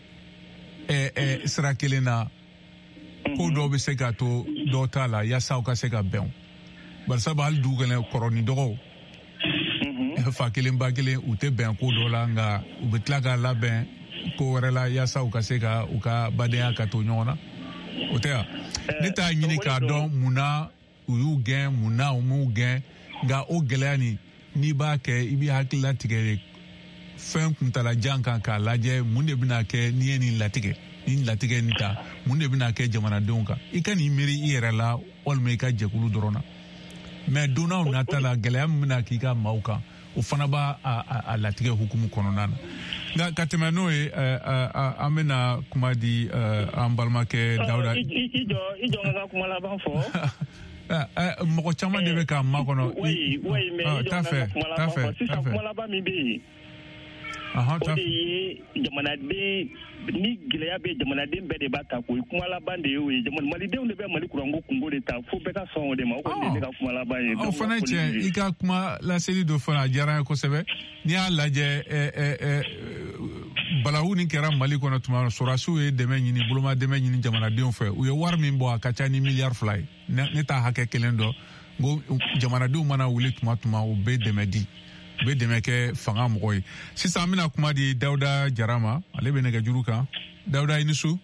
sira kelen na ko dɔw bɛ se ka to dɔw t'a la yaasa u ka se ka bɛn bari sabu hali dugu kɛnɛ kɔrɔ ni dɔgɔw fa kelen ba kelen u tɛ bɛn ko dɔ la nka u bɛ tila k'a labɛn ko wɛrɛ la yaasa u ka se ka u ka badenya ka to ɲɔgɔn na o tɛ yan ne t'a ɲini k'a dɔn mun na u y'u gɛn mun na u m'u gɛn nka o gɛlɛya nin n'i b'a kɛ i b'i hakili latigɛ fɛn kuntalajan kan k'a lajɛ mun de bɛna kɛ n'i ye nin latigɛ nin latigɛ nin ta mun de bɛna kɛ jamanadenw kan i ka n'i miiri i yɛrɛ la walima i ka jɛkulu dɔrɔn na mais donnaw nata la gɛlɛya min bɛna k'i ka maaw kan o fana b'a a latigɛ hukumu kɔnɔna na nka ka tɛmɛ n'o ye an bɛna kuma di an balimakɛ Dawuda
i jɔ i jɔ n ka kuma laban fɔ
mɔgɔ caman de bɛ k'a makɔnɔ
oui oui mais i jɔ n ka kuma laban fɔ sisan kuma laban min bɛ yen o de ye jamanaden ni gɛlɛya bɛ jamanaden bɛɛ de b'a ta ko ye kuma laban de ye o ye malidenw de bɛ Mali kuranko kunko de ta fo bɛɛ ka sɔn o de ma o kɔni de ne ka kuma laban ye
o fana cɛ i ka kuma laseli dɔ fana a diyara n ye kosɛbɛ n'i y'a lajɛ balawu ni kɛra Mali kɔnɔ tuma sɔrɔdasiw ye dɛmɛ ɲini boloma dɛmɛ ɲini jamanadenw fɛ u ye wari min bɔ a ka ca ni miliyari fila ye ne t'a hakɛ kelen dɔn n ko jamanadenw mana wuli tuma tuma u bɛ dɛmɛ di u bɛ dɛmɛ kɛ fanga mɔgɔ ye sisan an bɛna kuma di Dawuda Jara ma ale bɛ nɛgɛjuru kan Dawuda i ni su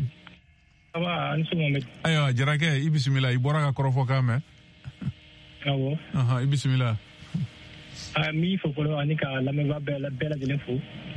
ayiwa Jarakɛ i bisimila i bɔra ka kɔrɔfɔkan mɛn
awɔ
i bisimila
n b'i fo fɔlɔ ani ka lamɛnbaa bɛɛ lajɛlen fo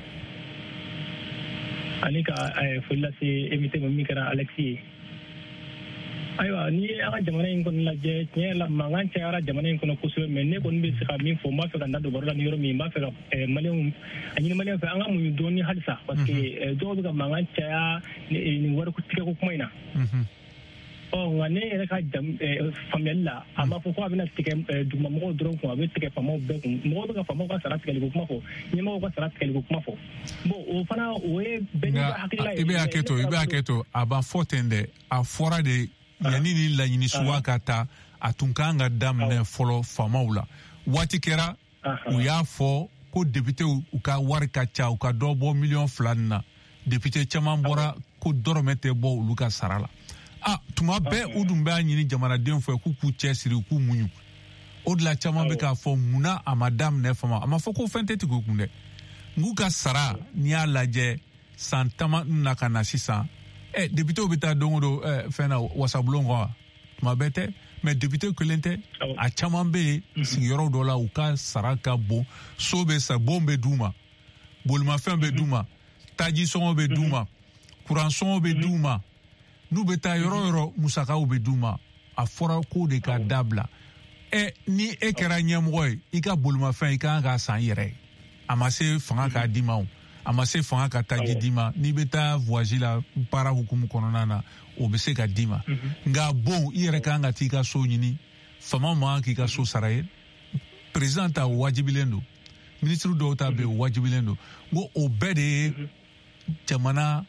ani ka foli lase invité ma min kɛra Alexis ye ayiwa ni an ka jamana in kɔni lajɛ tiɲɛ yɛrɛ la mankan cayara jamana in kɔnɔ kosɛbɛ mais ne kɔni bɛ se ka min fɔ n b'a fɛ ka n da don baro la ni yɔrɔ min n b'a fɛ ka maliyɛnw a ɲini maliyɛnw fɛ an ka muɲu dɔɔni halisa parce que dɔw bɛ ka mankan caya nin wari tigɛko kuma in na ɔ nka ne yɛrɛ ka faamuyali la a ma fɔ ko a bɛna tigɛ dugumamɔgɔw dɔrɔn kun a bɛ tigɛ faamaw bɛɛ kun mɔgɔw bɛ ka faamaw ka sara tigɛliko kuma fɔ ɲɛmɔgɔw ka sara tigɛliko kuma fɔ bon o fana o ye bɛɛ n'i ka hakilila ye
i bɛ hakɛ to i bɛ hakɛ to a b'a fɔ ten dɛ a fɔra de yanni ni laɲini suguya ka taa a tun kan ka daminɛ fɔlɔ faamaw la waati kɛra u y'a fɔ ko députéw u ka wari ka ca u ka dɔ bɔ miliyɔn fila nin na député caman bɔra ko dɔrɔmɛ tɛ bɔ olu ka sara la ah tuma bɛɛ u dun b'a ɲini jamanadenw fɛ k'u k'u cɛsiri u k'u muɲu o de la caman bɛ k'a fɔ munna a ma daminɛ fama a ma fɔ ko fɛn tɛ tigɛ u kun dɛ n'u ka sara n'i y'a lajɛ san taman na ka na sisan ɛ députéw bɛ taa don o don fɛn na wasabulon kɔ tuma bɛɛ tɛ mais député kelen tɛ a caman bɛ yen sigiyɔrɔ dɔ la u ka sara ka bon so bɛ sa bon bɛ d'u ma bolimafɛn bɛ d'u ma taji sɔngɔ bɛ d'u ma kuran sɔngɔ bɛ d'u ma n'u bɛ taa yɔrɔ yɔrɔ musakaw bɛ d'u ma a fɔra ko de ka dabila ɛ ni e kɛra ɲɛmɔgɔ ye i ka bolimafɛn i kan k'a san yɛrɛ a ma se fanga k'a d'i ma o a ma se fanga ka taji d'i ma n'i bɛ taa voyage la baara hukumu kɔnɔna na o bɛ se ka d'i ma nka bon i yɛrɛ kan ka t'i ka so ɲini fama man k'i ka so sara ye président ta wajibilen don ministre dɔw ta bɛ wajibilen don n ko o bɛɛ de ye jamana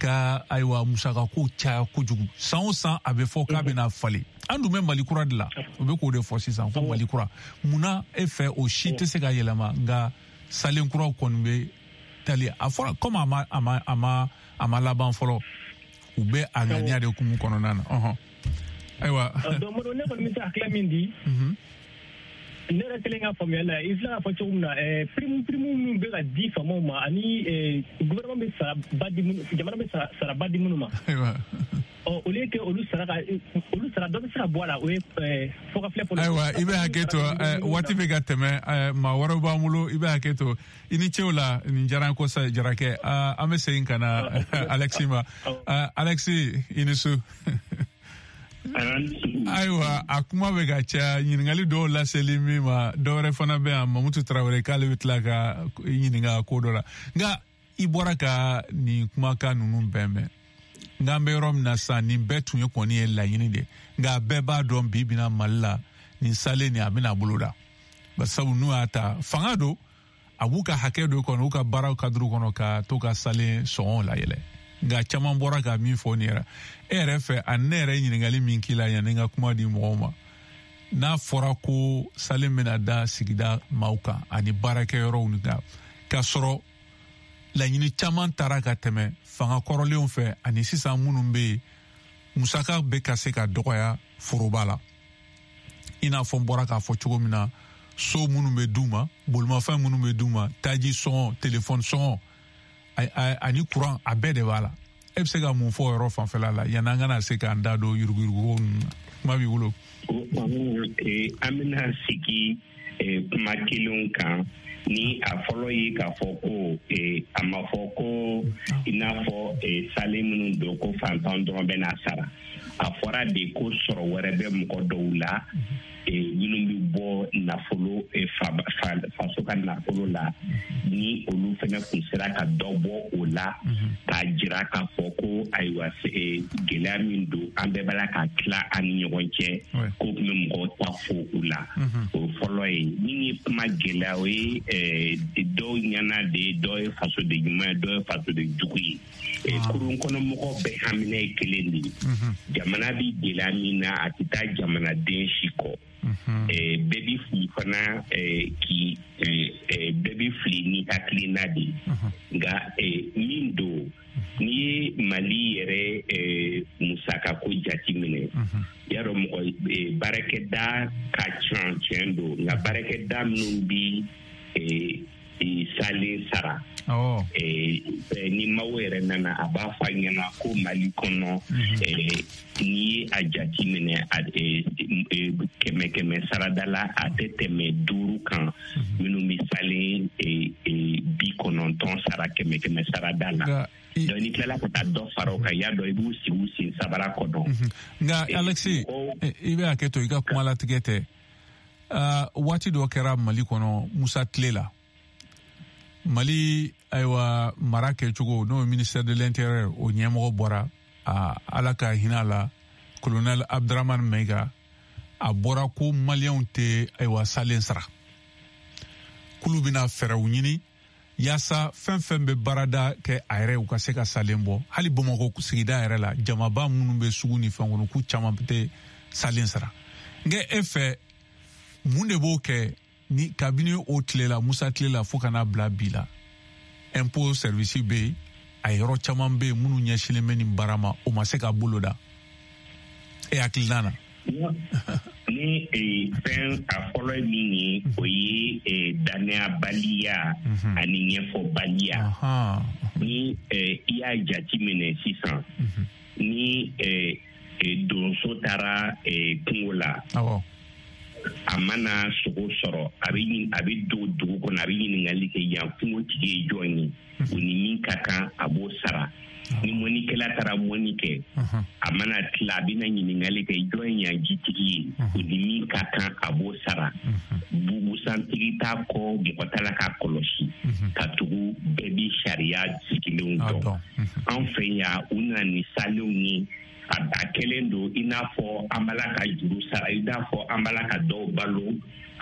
ka ayiwa musaka ko caya kojugu san o san a bɛ fɔ k'a bɛna falen an dun bɛ Mali kura de la o bɛ k'o de fɔ sisan ko Mali kura munna e fɛ o si tɛ se ka yɛlɛma nka salen kuraw kɔni bɛ tali a fɔra comme a ma a ma a ma a ma laban fɔlɔ u bɛ a ŋaniya de kumu kɔnɔna na ɔhɔn ayiwa
donc Modibo ne kɔni bɛ se hakilila min di ne yɛrɛ kelen ka faamuyali la i filɛ ka fɔ cogo min na prime prime minnu bɛ ka di faamaw ma ani gouvernement bɛ saraba di minnu jamana bɛ saraba di minnu ma ɔ olu ye kɛ olu sara ka olu sara dɔ bɛ se ka bɔ a la o ye fɔ ka filɛ
ayiwa i bɛ hakɛ to waati bɛ ka tɛmɛ maa wɛrɛw b'an bolo i bɛ hakɛ to i ni cew la nin diyara n kosɛbɛ Jarakɛ an bɛ segin ka na Alexis ma Alexis i ni su ayiwa a kuma bɛ ka caya ɲininkali dɔw laseli min ma dɔwɛrɛ fana bɛ yan Mamutu Tarawele k'ale bɛ tila ka ɲininka ko dɔ la nka i bɔra ka nin kumakan ninnu bɛɛ mɛn nka an bɛ yɔrɔ min na sisan nin bɛɛ tun ye kɔni ye laɲini de nka bɛɛ b'a dɔn bi bina Mali la nin salen nin a bɛna bolo da basabu n'u y'a ta fanga don a b'u ka hakɛ dɔ kɔnɔ u ka baaraw kaduru kɔnɔ ka to ka salen sɔngɔw layɛlɛ nka caman bɔra ka min fɔ nin yɛrɛ e yɛrɛ fɛ ani ne yɛrɛ ɲininkali min k'i la yanni n ka kuma di mɔgɔw ma n'a fɔra ko salen bɛna da sigida maaw kan ani baarakɛyɔrɔw ni kan k'a sɔrɔ laɲini caman taara ka tɛmɛ fanga kɔrɔlenw fɛ ani sisan minnu bɛ yen musaka bɛ ka se ka dɔgɔya foroba la i n'a fɔ n bɔra k'a fɔ cogo min na so minnu bɛ d'u ma bolimafɛn minnu bɛ d'u ma taji sɔngɔ telefɔni sɔngɔ ani kuran a bɛɛ de b'a la e bɛ se ka mun fɔ yɔrɔ fanfɛla la yanni an kana se k'an da don yuruguyurugu ninnu na kuma b'i bolo.
an bɛna sigi kuma kelenw kan ni a fɔlɔ ye k'a fɔ ko a ma fɔ ko i n'a fɔ salen minnu don ko fantan dɔrɔn bɛ n'a sara a fɔra de ko sɔrɔ wɛrɛ bɛ mɔgɔ dɔw la minnu bɛ bɔ nafolo faso ka nafolo la ni olu fana kun sera ka dɔ bɔ o la k'a jira k'a fɔ ko ayiwa gɛlɛya min don an bɛɛ b'a la ka tila an ni ɲɔgɔn cɛ ko tun bɛ mɔgɔw ta fo u la o fɔlɔ ye min ye kuma gɛlɛya o ye dɔw ɲɛna de ye dɔw ye faso de ɲuman ye dɔw ye faso de jugu ye kurun kɔnɔ mɔgɔw bɛɛ hamina ye kelen de ye jamana bɛ gɛlɛya min na a tɛ taa jamanaden si kɔ bɛɛ bɛ fili fana k'i bɛɛ bɛ fili ni hakilina de ye nka min don n'i ye Mali yɛrɛ musakako jate minɛ yarɔ mɔgɔ baarakɛda ka ca tiɲɛ don nka baarakɛda minnu bi salen sara ni maaw yɛrɛ nana a b'a fɔ a ɲɛna ko Mali kɔnɔ n'i ye a jate minɛ kɛmɛ kɛmɛ sarada la a tɛ tɛmɛ duuru kan minnu bɛ salen bi kɔnɔntɔn sara kɛmɛ kɛmɛ sarada la donc ni tilala ka taa dɔ fara o kan i y'a dɔn i b'u sigi u sen sabara kɔnɔ
nka Alexis i bɛ hakɛ to i ka kuma latigɛ tɛ waati dɔ kɛra Mali kɔnɔ Musa tile la Mali ayiwa mara kɛcogo n'o ye ministère de l'intérieur o ɲɛmɔgɔ bɔra ala ka hinɛ la colonel Abdramane Mayiga a bɔra ko maliyɛnw tɛ ayiwa salen sara kulu bɛna fɛɛrɛw ɲini yaasa fɛn fɛn bɛ baarada kɛ a yɛrɛ u ka se ka salen bɔ hali Bamakɔ sigida yɛrɛ la jamaba minnu bɛ sugu ni fɛn kɔnɔ k'u caman tɛ salen sara nka e fɛ mun de b'o kɛ ni kabini o tile la Musa tile la fo kana bila bi la impôt service bɛ yen a yɔrɔ caman bɛ yen minnu ɲɛsinnen bɛ nin baara ma o ma se ka bolo da e hakilina na.
ni fɛn a fɔlɔ min ye o ye danayabaliya ani ɲɛfɔbaliya ni i y'a jate minɛ sisan ni donso taara kungo la a mana sogo sɔrɔ a bɛ don dugu kɔnɔ a bɛ ɲininkali kɛ yan kungo tigi ye jɔn ye o ni min ka kan a b'o sara ni mɔnikɛla taara mɔni kɛ a mana tila a bɛna ɲininkali kɛ jɔn ye yan jitigi ye o ni min ka kan a b'o sara bubusantigi t'a kɔ mɔgɔ t'a la k'a kɔlɔsi ka tugu bɛɛ bɛ sariya sigilenw dɔn an fɛ yan u nana ni salenw ye a kɛlen don i n'a fɔ an b'a la ka juru sara i n'a fɔ an b'a la ka dɔw balo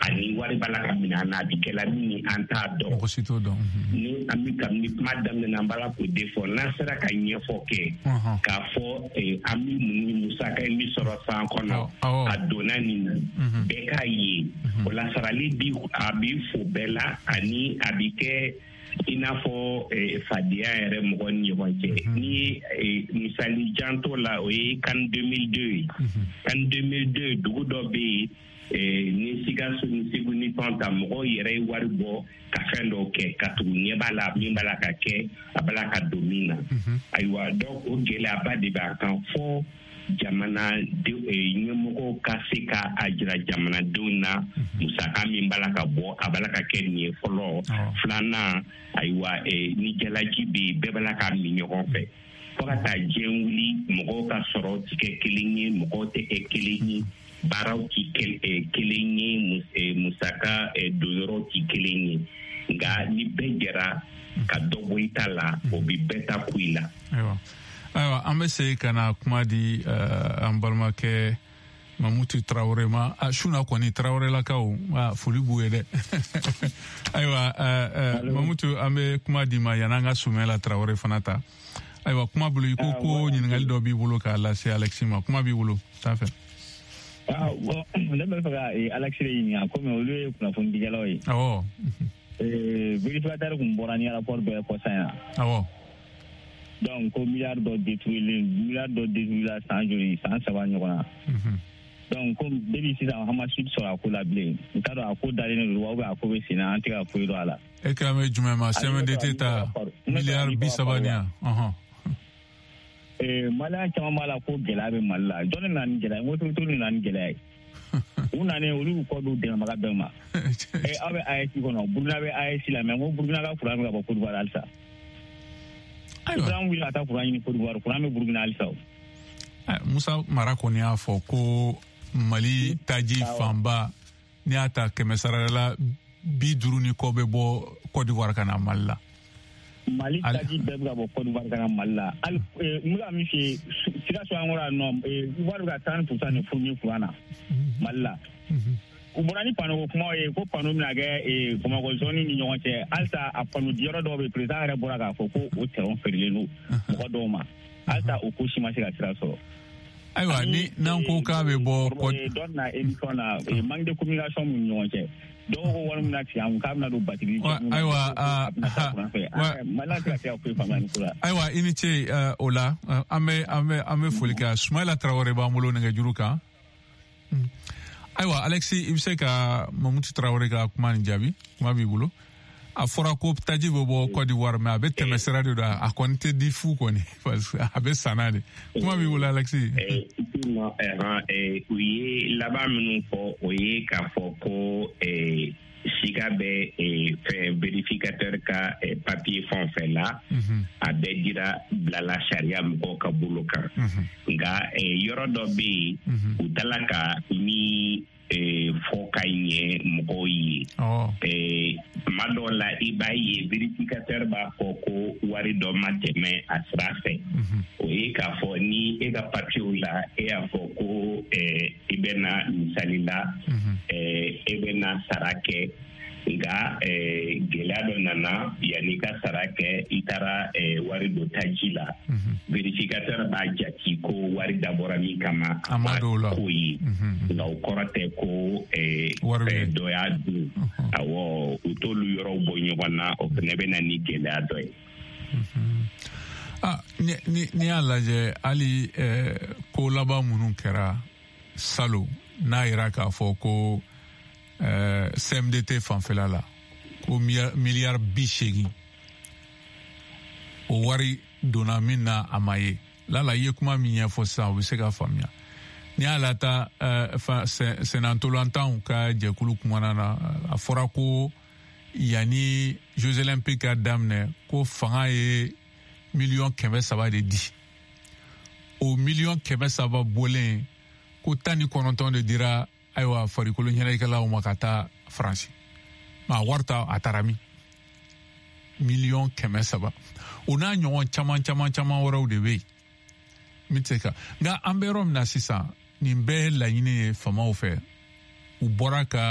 ani wari bala ka mina na bi kala ni anta do
ko sito do
ni ami kam ni madam na bala ko defo na sera ka nyefo ke ka fo ami muni musaka mi soro san kono adona ni be ka yi wala sarali bi abi fo bela ani abike inafo fadia ere mo ni wonke ni misali janto la o kan deux mille deux kan deux mille deux dugu do be ni siga su ni sigu ni panta mo yere warbo ka fendo ke ka tu ni bala mi bala ka ke abala ka domina aywa donc o gele abade ba kan fo jamana de nyemoko kasika ajira jamana dona musaka min balaka bo abalaka kenye folo flana aywa e ni jalaji bi bebalaka mi nyoko fe fokata jenwuli moko ka soro tike kilinyi moko te e kilinyi barau ki kilinyi musaka e doloro ki kilinyi nga ni bejera ka dobo itala obi beta kuila
aywa aywa an bɛ segin ka na kuma di an balimakɛ Mamutu Traore ma suna kɔni Traorelakaw foli b'u ye dɛ ayiwa Mamutu an bɛ kuma di ma yan'an ka Sumala Traore fana ta ayiwa kuma bolo i ko ko ɲininkali dɔ b'i bolo k'a lase Alexis ma kuma b'i bolo sanfɛ.
Ne bɛ fɛ ka Alexis de ɲininka komi olu ye kunnafonidikɛlaw ye.
Awɔ.
Vérificateur kun bɔra ni rapport dɔ ye kɔsan yan.
Awɔ.
Donc ko milliard dɔ détruire milliard dɔ détruire la san joli san saba ɲɔgɔn na. Donc ko depuis sisan an ma suite sɔrɔ a ko la bilen n t'a dɔn a ko dalen don wa ou bien a ko bɛ sen na an tɛ ka foyi dɔn a la.
E k'a mɛn jumɛn ma C M D T ta miliyari bi saba ni yan.
Maliyɛn caman b'a la ko gɛlɛya bɛ Mali la jɔn de nana ni gɛlɛya ye n ko to de nana ni gɛlɛya ye. U nanen olu y'u kɔ don dɛmɛbaga bɛɛ ma. Aw bɛ A E S kɔnɔ Burukina bɛ A E S la mais n ko Burukina ka kuran bɛ ka bɔ Côte d'Ivoire halisa. Kuran wuli ka taa kuran ɲini Côte d'Ivoire kuran bɛ Burukina halisa o.
Musa Mara kɔni y'a fɔ ko Mali taji fanba n'i y'a ta kɛmɛ sara la bi duuru ni kɔ bɛ bɔ Côte d'Ivoire ka na Mali la.
Mali taji bɛɛ bɛ ka bɔ Côte d'Ivoire ka na Mali la hali n bɛ ka min f'i ye Sikaso an kɔrɔ yan nɔ wari bɛ ka tan pourcent de fourni kuran na Mali la. U bɔra ni pano ko kumaw ye ko pano bɛna kɛ Bamakɔ zone ni ɲɔgɔn cɛ halisa a pano diyɔrɔ dɔw bɛ président yɛrɛ bɔra k'a fɔ ko o terrain feerelen don mɔgɔ dɔw ma halisa o ko si ma se ka sira sɔrɔ.
Ayiwa ni n'an ko k'a bɛ bɔ
dɔ na émission na manque de communication mun ni ɲɔgɔn cɛ dɔw ko wari min na tigɛ an k'a bɛna don batiri
ayiwa ayiwa i ni ce o la an bɛ an bɛ an bɛ foli kɛ Sumala Traore b'an bolo nɛgɛjuru kan ayiwa Alexis i bɛ se ka Mamutu Traore ka kuma nin jaabi kuma b'i bolo a fɔra ko taji bɛ bɔ Côte d'Ivoire mais a bɛ tɛmɛ sira de don a kɔni tɛ di fu kɔni parce que a bɛ sanna de kuma b'i bolo Alexis.
u ye laban minnu fɔ o ye k'a fɔ ko sika bɛ fɛn vérificateur ka papier fɛn o fɛn la a bɛɛ dira bilala sariya mɔgɔw ka bolo kan nka yɔrɔ dɔ bɛ yen u tala ka ni fɔ ka ɲɛ mɔgɔw ye tuma dɔw la i b'a ye vérificateur b'a fɔ ko wari dɔ ma tɛmɛ a sira fɛ o ye k'a fɔ ni e ka papiyew la e y'a fɔ ko i bɛna misali la e bɛna sara kɛ nka gɛlɛya dɔ nana yanni ka sara kɛ i taara wari dɔ taji la vérificateur b'a jate ko wari dabɔra min kama a ma k'o ye nka o kɔrɔ tɛ ko dɔ y'a dun awɔ u t'olu yɔrɔw bɔ ɲɔgɔn na o fana bɛ na ni gɛlɛya dɔ
ye. N'i y'a lajɛ hali ko laban minnu kɛra salon n'a yira k'a fɔ ko C M D T fanfɛla la ko miliyari bi seegin o wari donna min na a ma ye lala i ye kuma min ɲɛfɔ sisan o bɛ se ka faamuya n'i y'a lata senantolantanw ka jɛkulu kumana na a fɔra ko yanni Jeux olympiques ka daminɛ ko fanga ye miliyɔn kɛmɛ saba de di o miliyɔn kɛmɛ saba bɔlen ko tan ni kɔnɔntɔn de dira ayiwa farikolo ɲɛnajɛkɛlaw ma ka taa Faransi ma wari ta a taara min miliyɔn kɛmɛ saba o n'a ɲɔgɔn caman caman caman wɛrɛw de bɛ yen n bɛ se ka nka an bɛ yɔrɔ min na sisan nin bɛɛ ye laɲini ye famaw fɛ u bɔra ka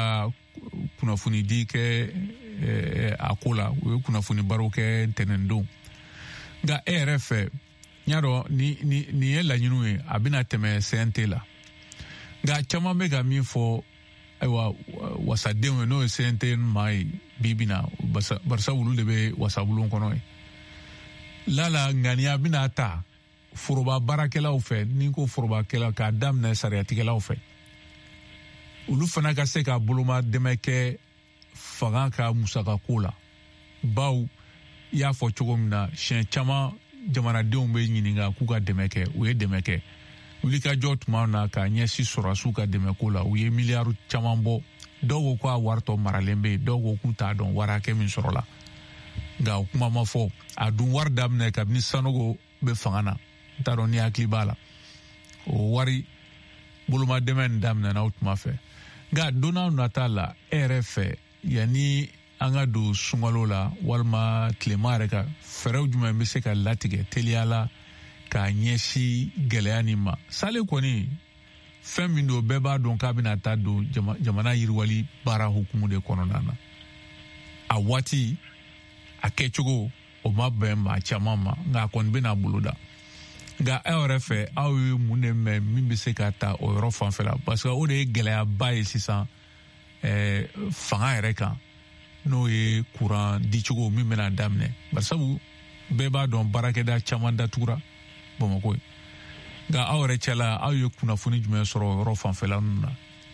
kunafuni di kɛ a ko la u ye kunafuni baro kɛ ntɛnɛndon nka e yɛrɛ fɛ n y'a dɔn ni ni ni ye laɲiniw ye a bɛna tɛmɛ C N T la nka caman bɛ ka min fɔ ayiwa wasadenw ye n'o ye C N T maa ye bi bi na barisa olu de bɛ wasabulon kɔnɔ ye lala ŋaniya bɛna ta foroba baarakɛlaw fɛ ni ko forobakɛlaw k'a daminɛ sariyatigɛlaw fɛ olu fana ka se ka boloma dɛmɛ kɛ fanga ka musakako la baw i y'a fɔ cogo min na siɲɛ caman jamanadenw bɛ ɲininka k'u ka dɛmɛ kɛ u ye dɛmɛ kɛ wulikajɔ tuma na ka ɲɛsi sɔrɔsiw ka dɛmɛko la u ye miliyari caman bɔ dɔw ko k'a wari tɔ maralen bɛ yen dɔw ko k'u t'a dɔn wari hakɛ min sɔrɔla nka o kuma ma fɔ a dun wari daminɛ kabini Sanogo bɛ fanga na n t'a dɔn ni hakili b'a la o wari bolomadɛmɛ nin daminɛna o tuma fɛ nka don n'a nata la e yɛrɛ fɛ yanni an ka don sunkalo la walima tilema yɛrɛ ka fɛɛrɛw jumɛn bɛ se ka latigɛ teliya la k'a ɲɛsi gɛlɛya nin ma sale kɔni fɛn min don bɛɛ b'a dɔn k'a bɛna taa don jamana yiriwali baara hukumu de kɔnɔna na a waati a kɛcogo o ma bɛn maa caman ma nka a kɔni bɛna boloda nka aw yɛrɛ fɛ aw ye mun de mɛn min bɛ se ka ta o yɔrɔ fanfɛla parce que o de ye gɛlɛyaba ye sisan fanga yɛrɛ kan n'o ye kuran dicogo min bɛna daminɛ barisabu bɛɛ b'a dɔn baarakɛda caman datugura Bamakɔ ye nka aw yɛrɛ cɛla aw ye kunnafoni jumɛn sɔrɔ o yɔrɔ fanfɛla ninnu na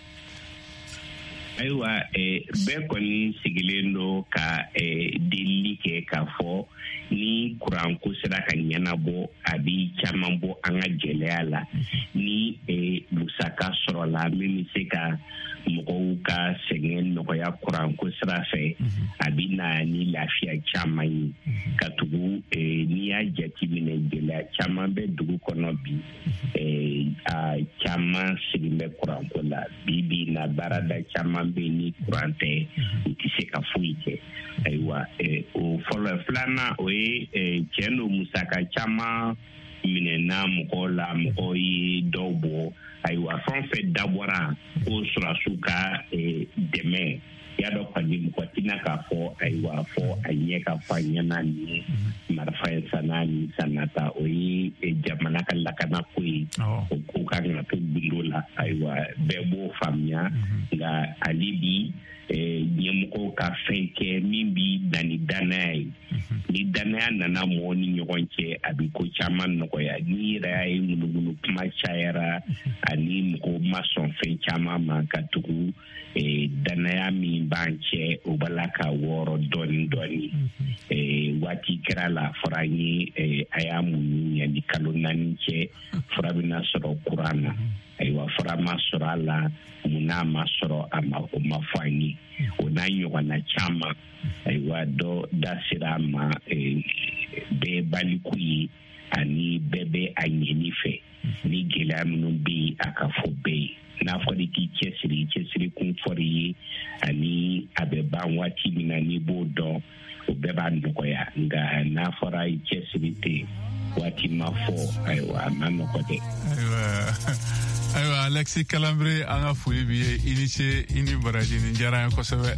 ayiwa bɛɛ kɔni sigilen don ka delili kɛ k'a fɔ ni kuranko sera ka ɲɛnabɔ a bi caman bɔ an ka gɛlɛya la ni musaka sɔrɔla min bɛ se ka mɔgɔw ka sɛgɛn nɔgɔya kuranko sira fɛ a bi na ni lafiya caman ye ka tugu n'i y'a jateminɛ gɛlɛya caman bɛ dugu kɔnɔ bi a caman sigin bɛ kuranko la bi bi na baarada caman bɛ ni kuran tɛ u tɛ se ka foyi kɛ ayiwa o fɔlɔ filanan o ye cɛn don musaka caman minɛna mɔgɔw la mɔgɔw ye dɔw bɔ ayiwa fɛn o fɛn dabɔra ko sɔrɔsiw ka dɛmɛ y'a dɔn kɔni mɔgɔ tɛna k'a fɔ ayiwa fɔ a ɲɛ ka fɔ a ɲɛna ni marifa ye sanna ni sannata o ye jamana ka lakana ko ye o ko kan ka to gundo la ayiwa bɛɛ b'o faamuya nka hali bi ɲɛmɔgɔw ka fɛn kɛ min bi na ni danaya ye ni danaya nana mɔgɔw ni ɲɔgɔn cɛ a bi ko caman nɔgɔya ni yɛrɛ y'a ye ŋunuŋunu kuma cayara ani mɔgɔw ma sɔn fɛn caman ma ka tugu danaya min b'an cɛ o b'ala ka wɔɔrɔ dɔɔni dɔɔni waati kɛra la fɔra an ye a y'a muɲu yanni kalo naani cɛ fura bɛna sɔrɔ kuran na ayiwa fura ma sɔrɔ a la mun n'a ma sɔrɔ a ma o ma fɔ an ye o n'a ɲɔgɔnna caman ayiwa dɔ da sera a ma bɛɛ baliku ye ani bɛɛ bɛ a ɲɛni fɛ ni gɛlɛya minnu bɛ yen a ka fɔ bɛɛ ye n'a fɔra k'i cɛsiri cɛsiri kun fɔra i ye ani a bɛ ban waati min na n'i b'o dɔn o bɛɛ b'a nɔgɔya nka n'a fɔra i cɛsiri tɛ waati ma fɔ ayiwa a ma nɔgɔ dɛ.
ayiwa Alexis Kalambre an ka foli b'i ye i ni ce i ni baraji nin diyara n ye kosɛbɛ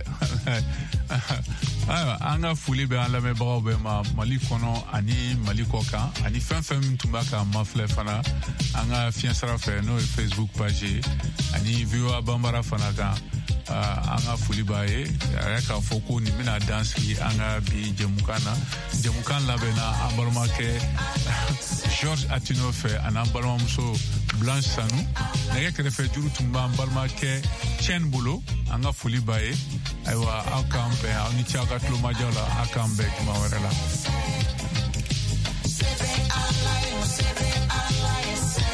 ayiwa an ka foli bɛ an lamɛnbagaw bɛɛ ma Mali kɔnɔ ani Mali kɔ kan ani fɛn fɛn min tun b'a ka mafilɛ fana an ka fiɲɛ sira fɛ n'o ye Facebook page ye ani V O A Banbara fana kan an ka foli b'a ye a yɛrɛ k'a fɔ ko nin bɛna dan sigi an ka bi jɛmukan na jɛmukan labɛnna an balimakɛ George Atino fɛ ani an balimamuso Blanche Sanu nɛgɛ kɛrɛfɛ juru tun b'an balimakɛ Tiɛn bolo an ka foli b'a ye ayiwa aw k'an bɛn aw ni ce aw ka tulomajɔ la aw k'an bɛn juma wɛrɛ la.